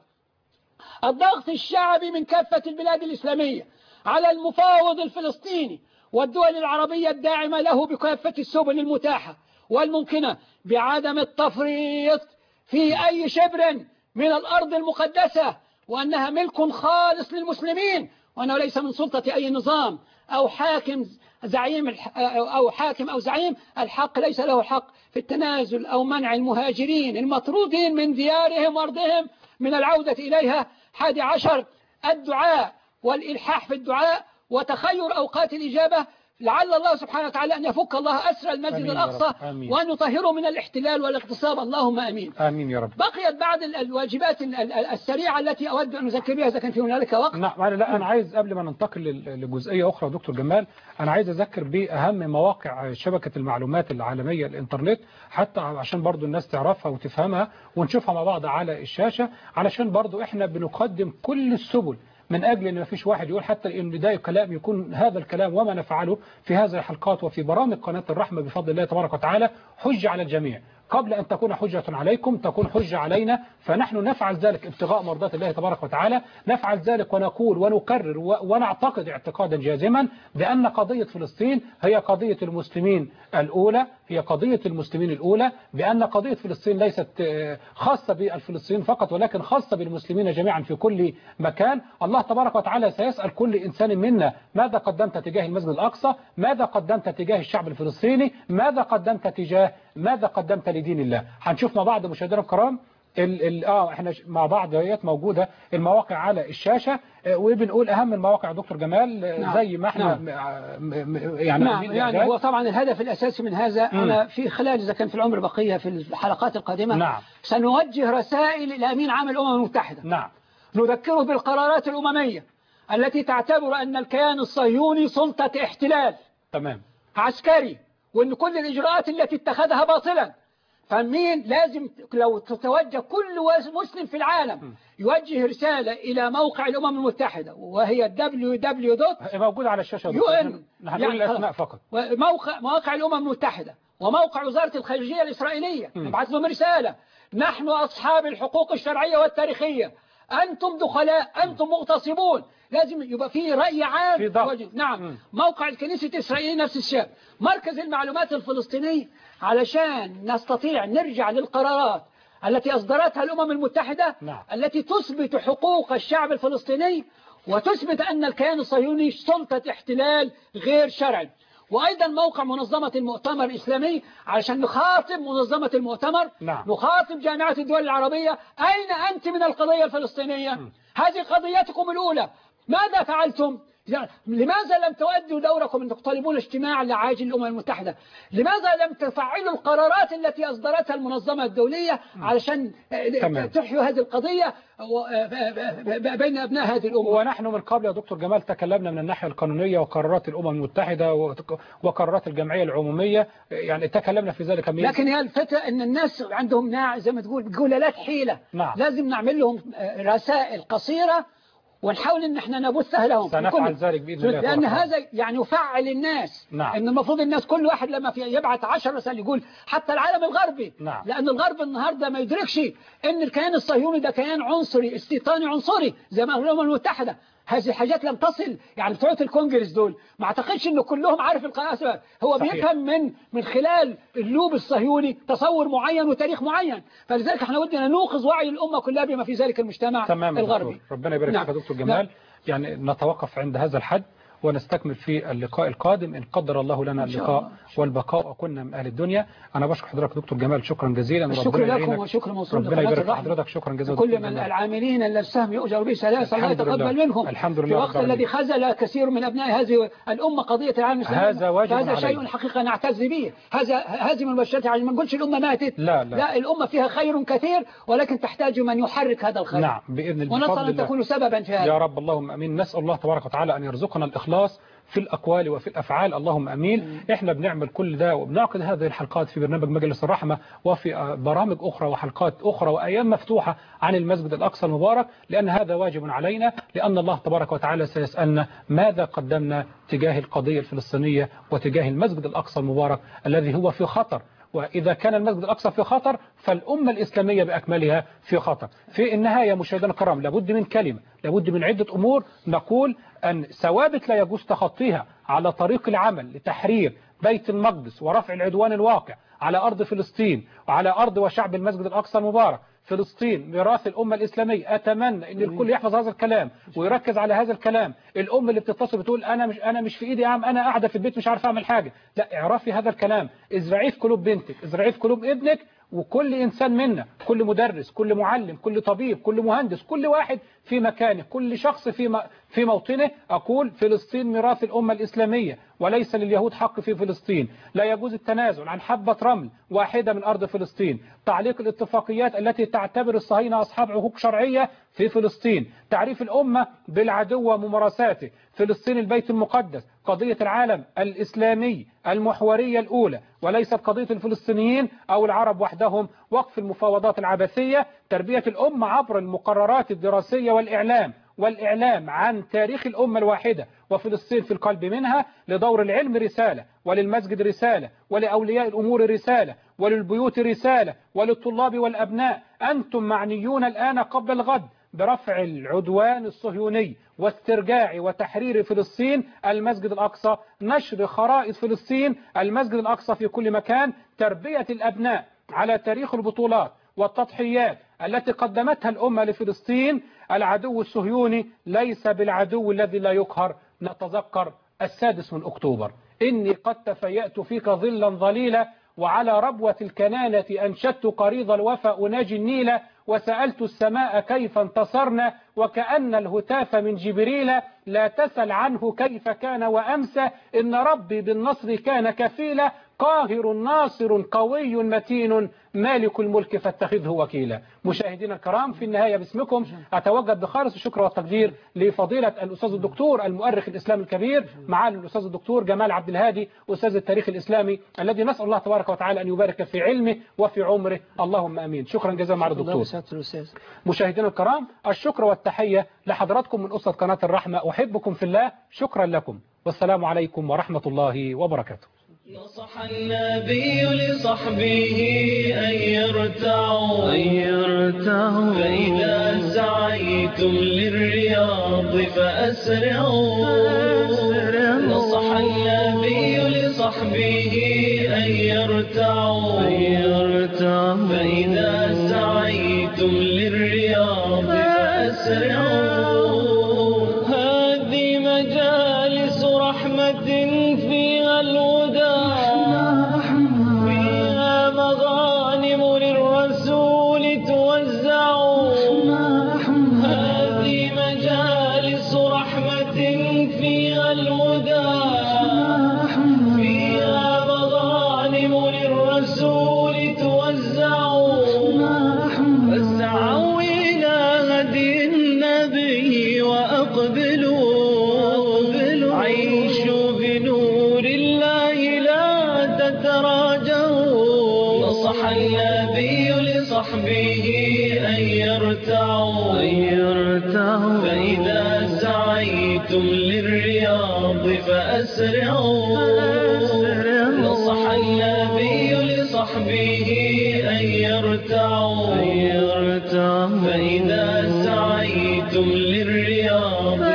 الضغط الشعبي من كافة البلاد الإسلامية على المفاوض الفلسطيني والدول العربية الداعمة له بكافة السبل المتاحة والممكنة بعدم التفريط في أي شبر من الأرض المقدسة، وأنها ملك خالص للمسلمين، وأنه ليس من سلطة أي نظام أو حاكم زعيم أو حاكم أو زعيم. الحق ليس له حق في التنازل أو منع المهاجرين المطرودين من ديارهم وأرضهم من العودة إليها. حادي عشر الدعاء والإلحاح في الدعاء وتخير أوقات الإجابة، لعل الله سبحانه وتعالى أن يفك الله أسر المسجد الأقصى وأن يطهره من الاحتلال والاغتصاب. اللهم أمين. آمين يا رب. بقيت بعض الواجبات السريعة التي أود أن أذكر بها إذا كان في هنالك وقت. نعم. لا أنا عايز قبل ما ننتقل لجزئية أخرى دكتور جمال، أنا عايز أذكر بأهم مواقع شبكة المعلومات العالمية الإنترنت، حتى عشان برضو الناس تعرفها وتفهمها ونشوفها مع بعض على الشاشة، علشان برضو إحنا بنقدم كل السبل من أجل أن ما فيش واحد يقول حتى أن ده كلام يكون هذا الكلام وما نفعله في هذه الحلقات وفي برامج قناة الرحمة بفضل الله تبارك وتعالى حجة على الجميع. قبل أن تكون حجة عليكم تكون حجة علينا، فنحن نفعل ذلك ابتغاء مرضات الله تبارك وتعالى. نفعل ذلك ونقول ونكرر ونعتقد اعتقادا جازما بأن قضية فلسطين هي قضية المسلمين الأولى، هي قضية المسلمين الأولى، بأن قضية فلسطين ليست خاصة بالفلسطينيين فقط ولكن خاصة بالمسلمين جميعا في كل مكان. الله تبارك وتعالى سيسأل كل إنسان منا ماذا قدمت تجاه المسجد الأقصى، ماذا قدمت تجاه الشعب الفلسطيني، ماذا قدمت تجاه ماذا قدمت لدين الله. هنشوف مع بعض مشاهدينا الكرام ال ال اه احنا مع بعض ديت موجوده المواقع على الشاشه، وبنقول اهم المواقع يا دكتور جمال. نعم. زي ما احنا نعم. يعني نعم يعني هو طبعا الهدف الاساسي من هذا م. انا في خلال اذا كان في العمر بقيه في الحلقات القادمه نعم. سنوجه رسائل الى امين عام الامم المتحده نعم. نذكره بالقرارات الامميه التي تعتبر ان الكيان الصهيوني سلطه احتلال تمام عسكري، وان كل الاجراءات التي اتخذها باطلا. فمين لازم لو تتوجه كل مسلم في العالم يوجه رسالة إلى موقع الأمم المتحدة، وهي دبليو دبليو دوت موجود على الشاشة يو إن نحن نقول الأسماء فقط. موقع مواقع الأمم المتحدة وموقع وزارة الخارجية الإسرائيلية، نبعث لهم رسالة: نحن أصحاب الحقوق الشرعية والتاريخية، أنتم دخلاء، أنتم مغتصبون. لازم يبقى فيه رأي عام في ضغط. نعم. م. موقع الكنيسة الإسرائيلية نفس الشيء. مركز المعلومات الفلسطيني علشان نستطيع نرجع للقرارات التي أصدرتها الأمم المتحدة نعم. التي تثبت حقوق الشعب الفلسطيني وتثبت أن الكيان الصهيوني سلطة احتلال غير شرعي. وأيضا موقع منظمة المؤتمر الإسلامي علشان نخاطب منظمة المؤتمر نعم. نخاطب جامعة الدول العربية: أين أنت من القضية الفلسطينية؟ م. هذه قضيتكم الأولى، ماذا فعلتم؟ لماذا لم تؤدوا دوركم أن تطالبون اجتماع لعاجل الأمم المتحدة؟ لماذا لم تفعلوا القرارات التي أصدرتها المنظمة الدولية علشان تمام. تحيوا هذه القضية بين أبناء هذه الأمة؟ ونحن من قبل يا دكتور جمال تكلمنا من الناحية القانونية وقرارات الأمم المتحدة وقرارات الجمعية العمومية، يعني تكلمنا في ذلك. لكن هي الفكرة أن الناس عندهم ناع زي ما تقول جولالات حيلة نعم. لازم نعمل لهم رسائل قصيرة ونحاول ان احنا نبثها لهم. سنفعل ذلك باذن الله، لان هذا يعني يفعل الناس نعم. ان المفروض الناس كل واحد لما في يبعث عشر رسائل يقول حتى العالم الغربي نعم. لان الغرب النهارده ما يدركش ان الكيان الصهيوني ده كيان عنصري استيطاني عنصري زي ما الامم المتحده. هذه الحاجات لم تصل، يعني بتوع الكونجرس دول ما اعتقدش انه كلهم عارف القناة. هو صحيح. بيفهم من من خلال اللوب الصهيوني تصور معين وتاريخ معين. فلذلك احنا ودنا نوقظ وعي الامه كلها بما في ذلك المجتمع تمام الغربي. ربنا يبارك فيك يا دكتور جمال. يعني نتوقف عند هذا الحد ونستكمل في اللقاء القادم إن قدر الله لنا اللقاء والبقاء وكنا من أهل الدنيا. أنا بشكر حضرتك دكتور جمال شكرا جزيلا. شكرا لكم وشكر موصول ربنا يبارك في حضرتك. شكرا جزيلا. كل من العاملين الذي السهم يؤجر به ثلاثة الله يتقبل منهم. الحمد لله. في وقت الذي خذل كثير من أبناء هذه الأمة قضية العالم الإسلامي، هذا واجب هذا شيء حقيقة نعتز به. هذا هذه من المبشرات، يعني ما نقولش الأمة ماتت، لا لا, لا الأمة فيها خير كثير ولكن تحتاج من يحرك هذا الخير. نعم بإذن الله. ونسأل أن تكونوا سببا في هذا يا رب. اللهم أمين. نسأل الله تبارك وتعالى أن يرزقنا الإخلاص في الأقوال وفي الأفعال، اللهم أمين. إحنا بنعمل كل ده وبنعقد هذه الحلقات في برنامج مجلس الرحمة وفي برامج أخرى وحلقات أخرى وأيام مفتوحة عن المسجد الأقصى المبارك، لأن هذا واجب علينا، لأن الله تبارك وتعالى سيسألنا ماذا قدمنا تجاه القضية الفلسطينية وتجاه المسجد الأقصى المبارك الذي هو في خطر. وإذا كان المسجد الأقصى في خطر فالأمة الإسلامية بأكملها في خطر. في النهاية مشاهدينا الكرام لابد من كلمة، لابد من عدة أمور نقول أن ثوابت لا يجوز تخطيها على طريق العمل لتحرير بيت المقدس ورفع العدوان الواقع على أرض فلسطين وعلى أرض وشعب المسجد الأقصى المبارك. فلسطين ميراث الأمة الإسلامية. أتمنى أن الكل يحفظ هذا الكلام ويركز على هذا الكلام. الأم اللي بتتصل بتقول أنا مش أنا مش في إيدي يا عم، أنا قاعدة في البيت مش عارفة أعمل حاجة، لا اعرفي هذا الكلام، ازرعيه في قلوب بنتك، ازرعيه في قلوب ابنك. وكل إنسان منا، كل مدرس، كل معلم، كل طبيب، كل مهندس، كل واحد في مكانه، كل شخص في في موطنه، أقول فلسطين ميراث الأمة الإسلامية وليس لليهود حق في فلسطين. لا يجوز التنازل عن حبة رمل واحدة من أرض فلسطين. تعليق الاتفاقيات التي تعتبر الصهاينة أصحاب حقوق شرعية في فلسطين. تعريف الأمة بالعدو وممارساته. فلسطين البيت المقدس، قضية العالم الإسلامي المحورية الأولى وليست قضية الفلسطينيين أو العرب وحدهم. وقف المفاوضات العبثية. تربية الأمة عبر المقررات الدراسية والإعلام والإعلام عن تاريخ الأمة الواحدة وفلسطين في القلب منها. لدور العلم رسالة، وللمسجد رسالة، ولأولياء الأمور رسالة، وللبيوت رسالة، وللطلاب والأبناء. أنتم معنيون الآن قبل الغد برفع العدوان الصهيوني واسترجاع وتحرير فلسطين المسجد الأقصى. نشر خرائط فلسطين المسجد الأقصى في كل مكان. تربية الأبناء على تاريخ البطولات والتضحيات التي قدمتها الأمة لفلسطين. العدو الصهيوني ليس بالعدو الذي لا يقهر. نتذكر السادس من أكتوبر. إني قد تفيأت فيك ظلا ظليلا وعلى ربوة الكنانة أنشدت قريض الوفا أناجي النيل. وسألت السماء كيف انتصرنا، وكأن الهتاف من جبريل لا تسل عنه كيف كان وأمسى، إن ربي بالنصر كان كفيلا، قاهر ناصر قوي متين، مالك الملك فاتخذه وكيلا. مشاهدينا الكرام، في النهاية باسمكم أتوجه بخالص الشكر والتقدير لفضيلة الأستاذ الدكتور المؤرخ الإسلامي الكبير معالي الأستاذ الدكتور جمال عبد الهادي أستاذ التاريخ الإسلامي، الذي نسأل الله تبارك وتعالى أن يبارك في علمه وفي عمره، اللهم أمين. شكرا جزيلا معالي الدكتور. مشاهدينا الكرام، الشكر والتحية لحضراتكم من أسرة قناة الرحمة، أحبكم في الله، شكرا لكم، والسلام عليكم ورحمة الله وبركاته. نصح النبي لصحبه أن يرتعوا أن يرتعوا فإذا سعيتم للرياض فأسرعوا. نصح النبي لصحبه أن يرتعوا أن يرتعوا فإذا سعيتم للرياض فأسرعوا. هذه مجالس رحمة فيها الهدى، فيها مغانم للرسول توزع. هذه مجالس رحمة فيها الهدى، فيها مغانم للرسول توزع. فاسعوا إلى هدي النبي وأقبلوا، عيشوا بنور الله لا تتراجعوا. نصح النبي لصحبه أن يرتعوا أن يرتعوا فإذا سعيتم للرياض فأسرعوا. نصح النبي لصحبه أن يرتعوا أن يرتعوا فإذا سعيتم للرياض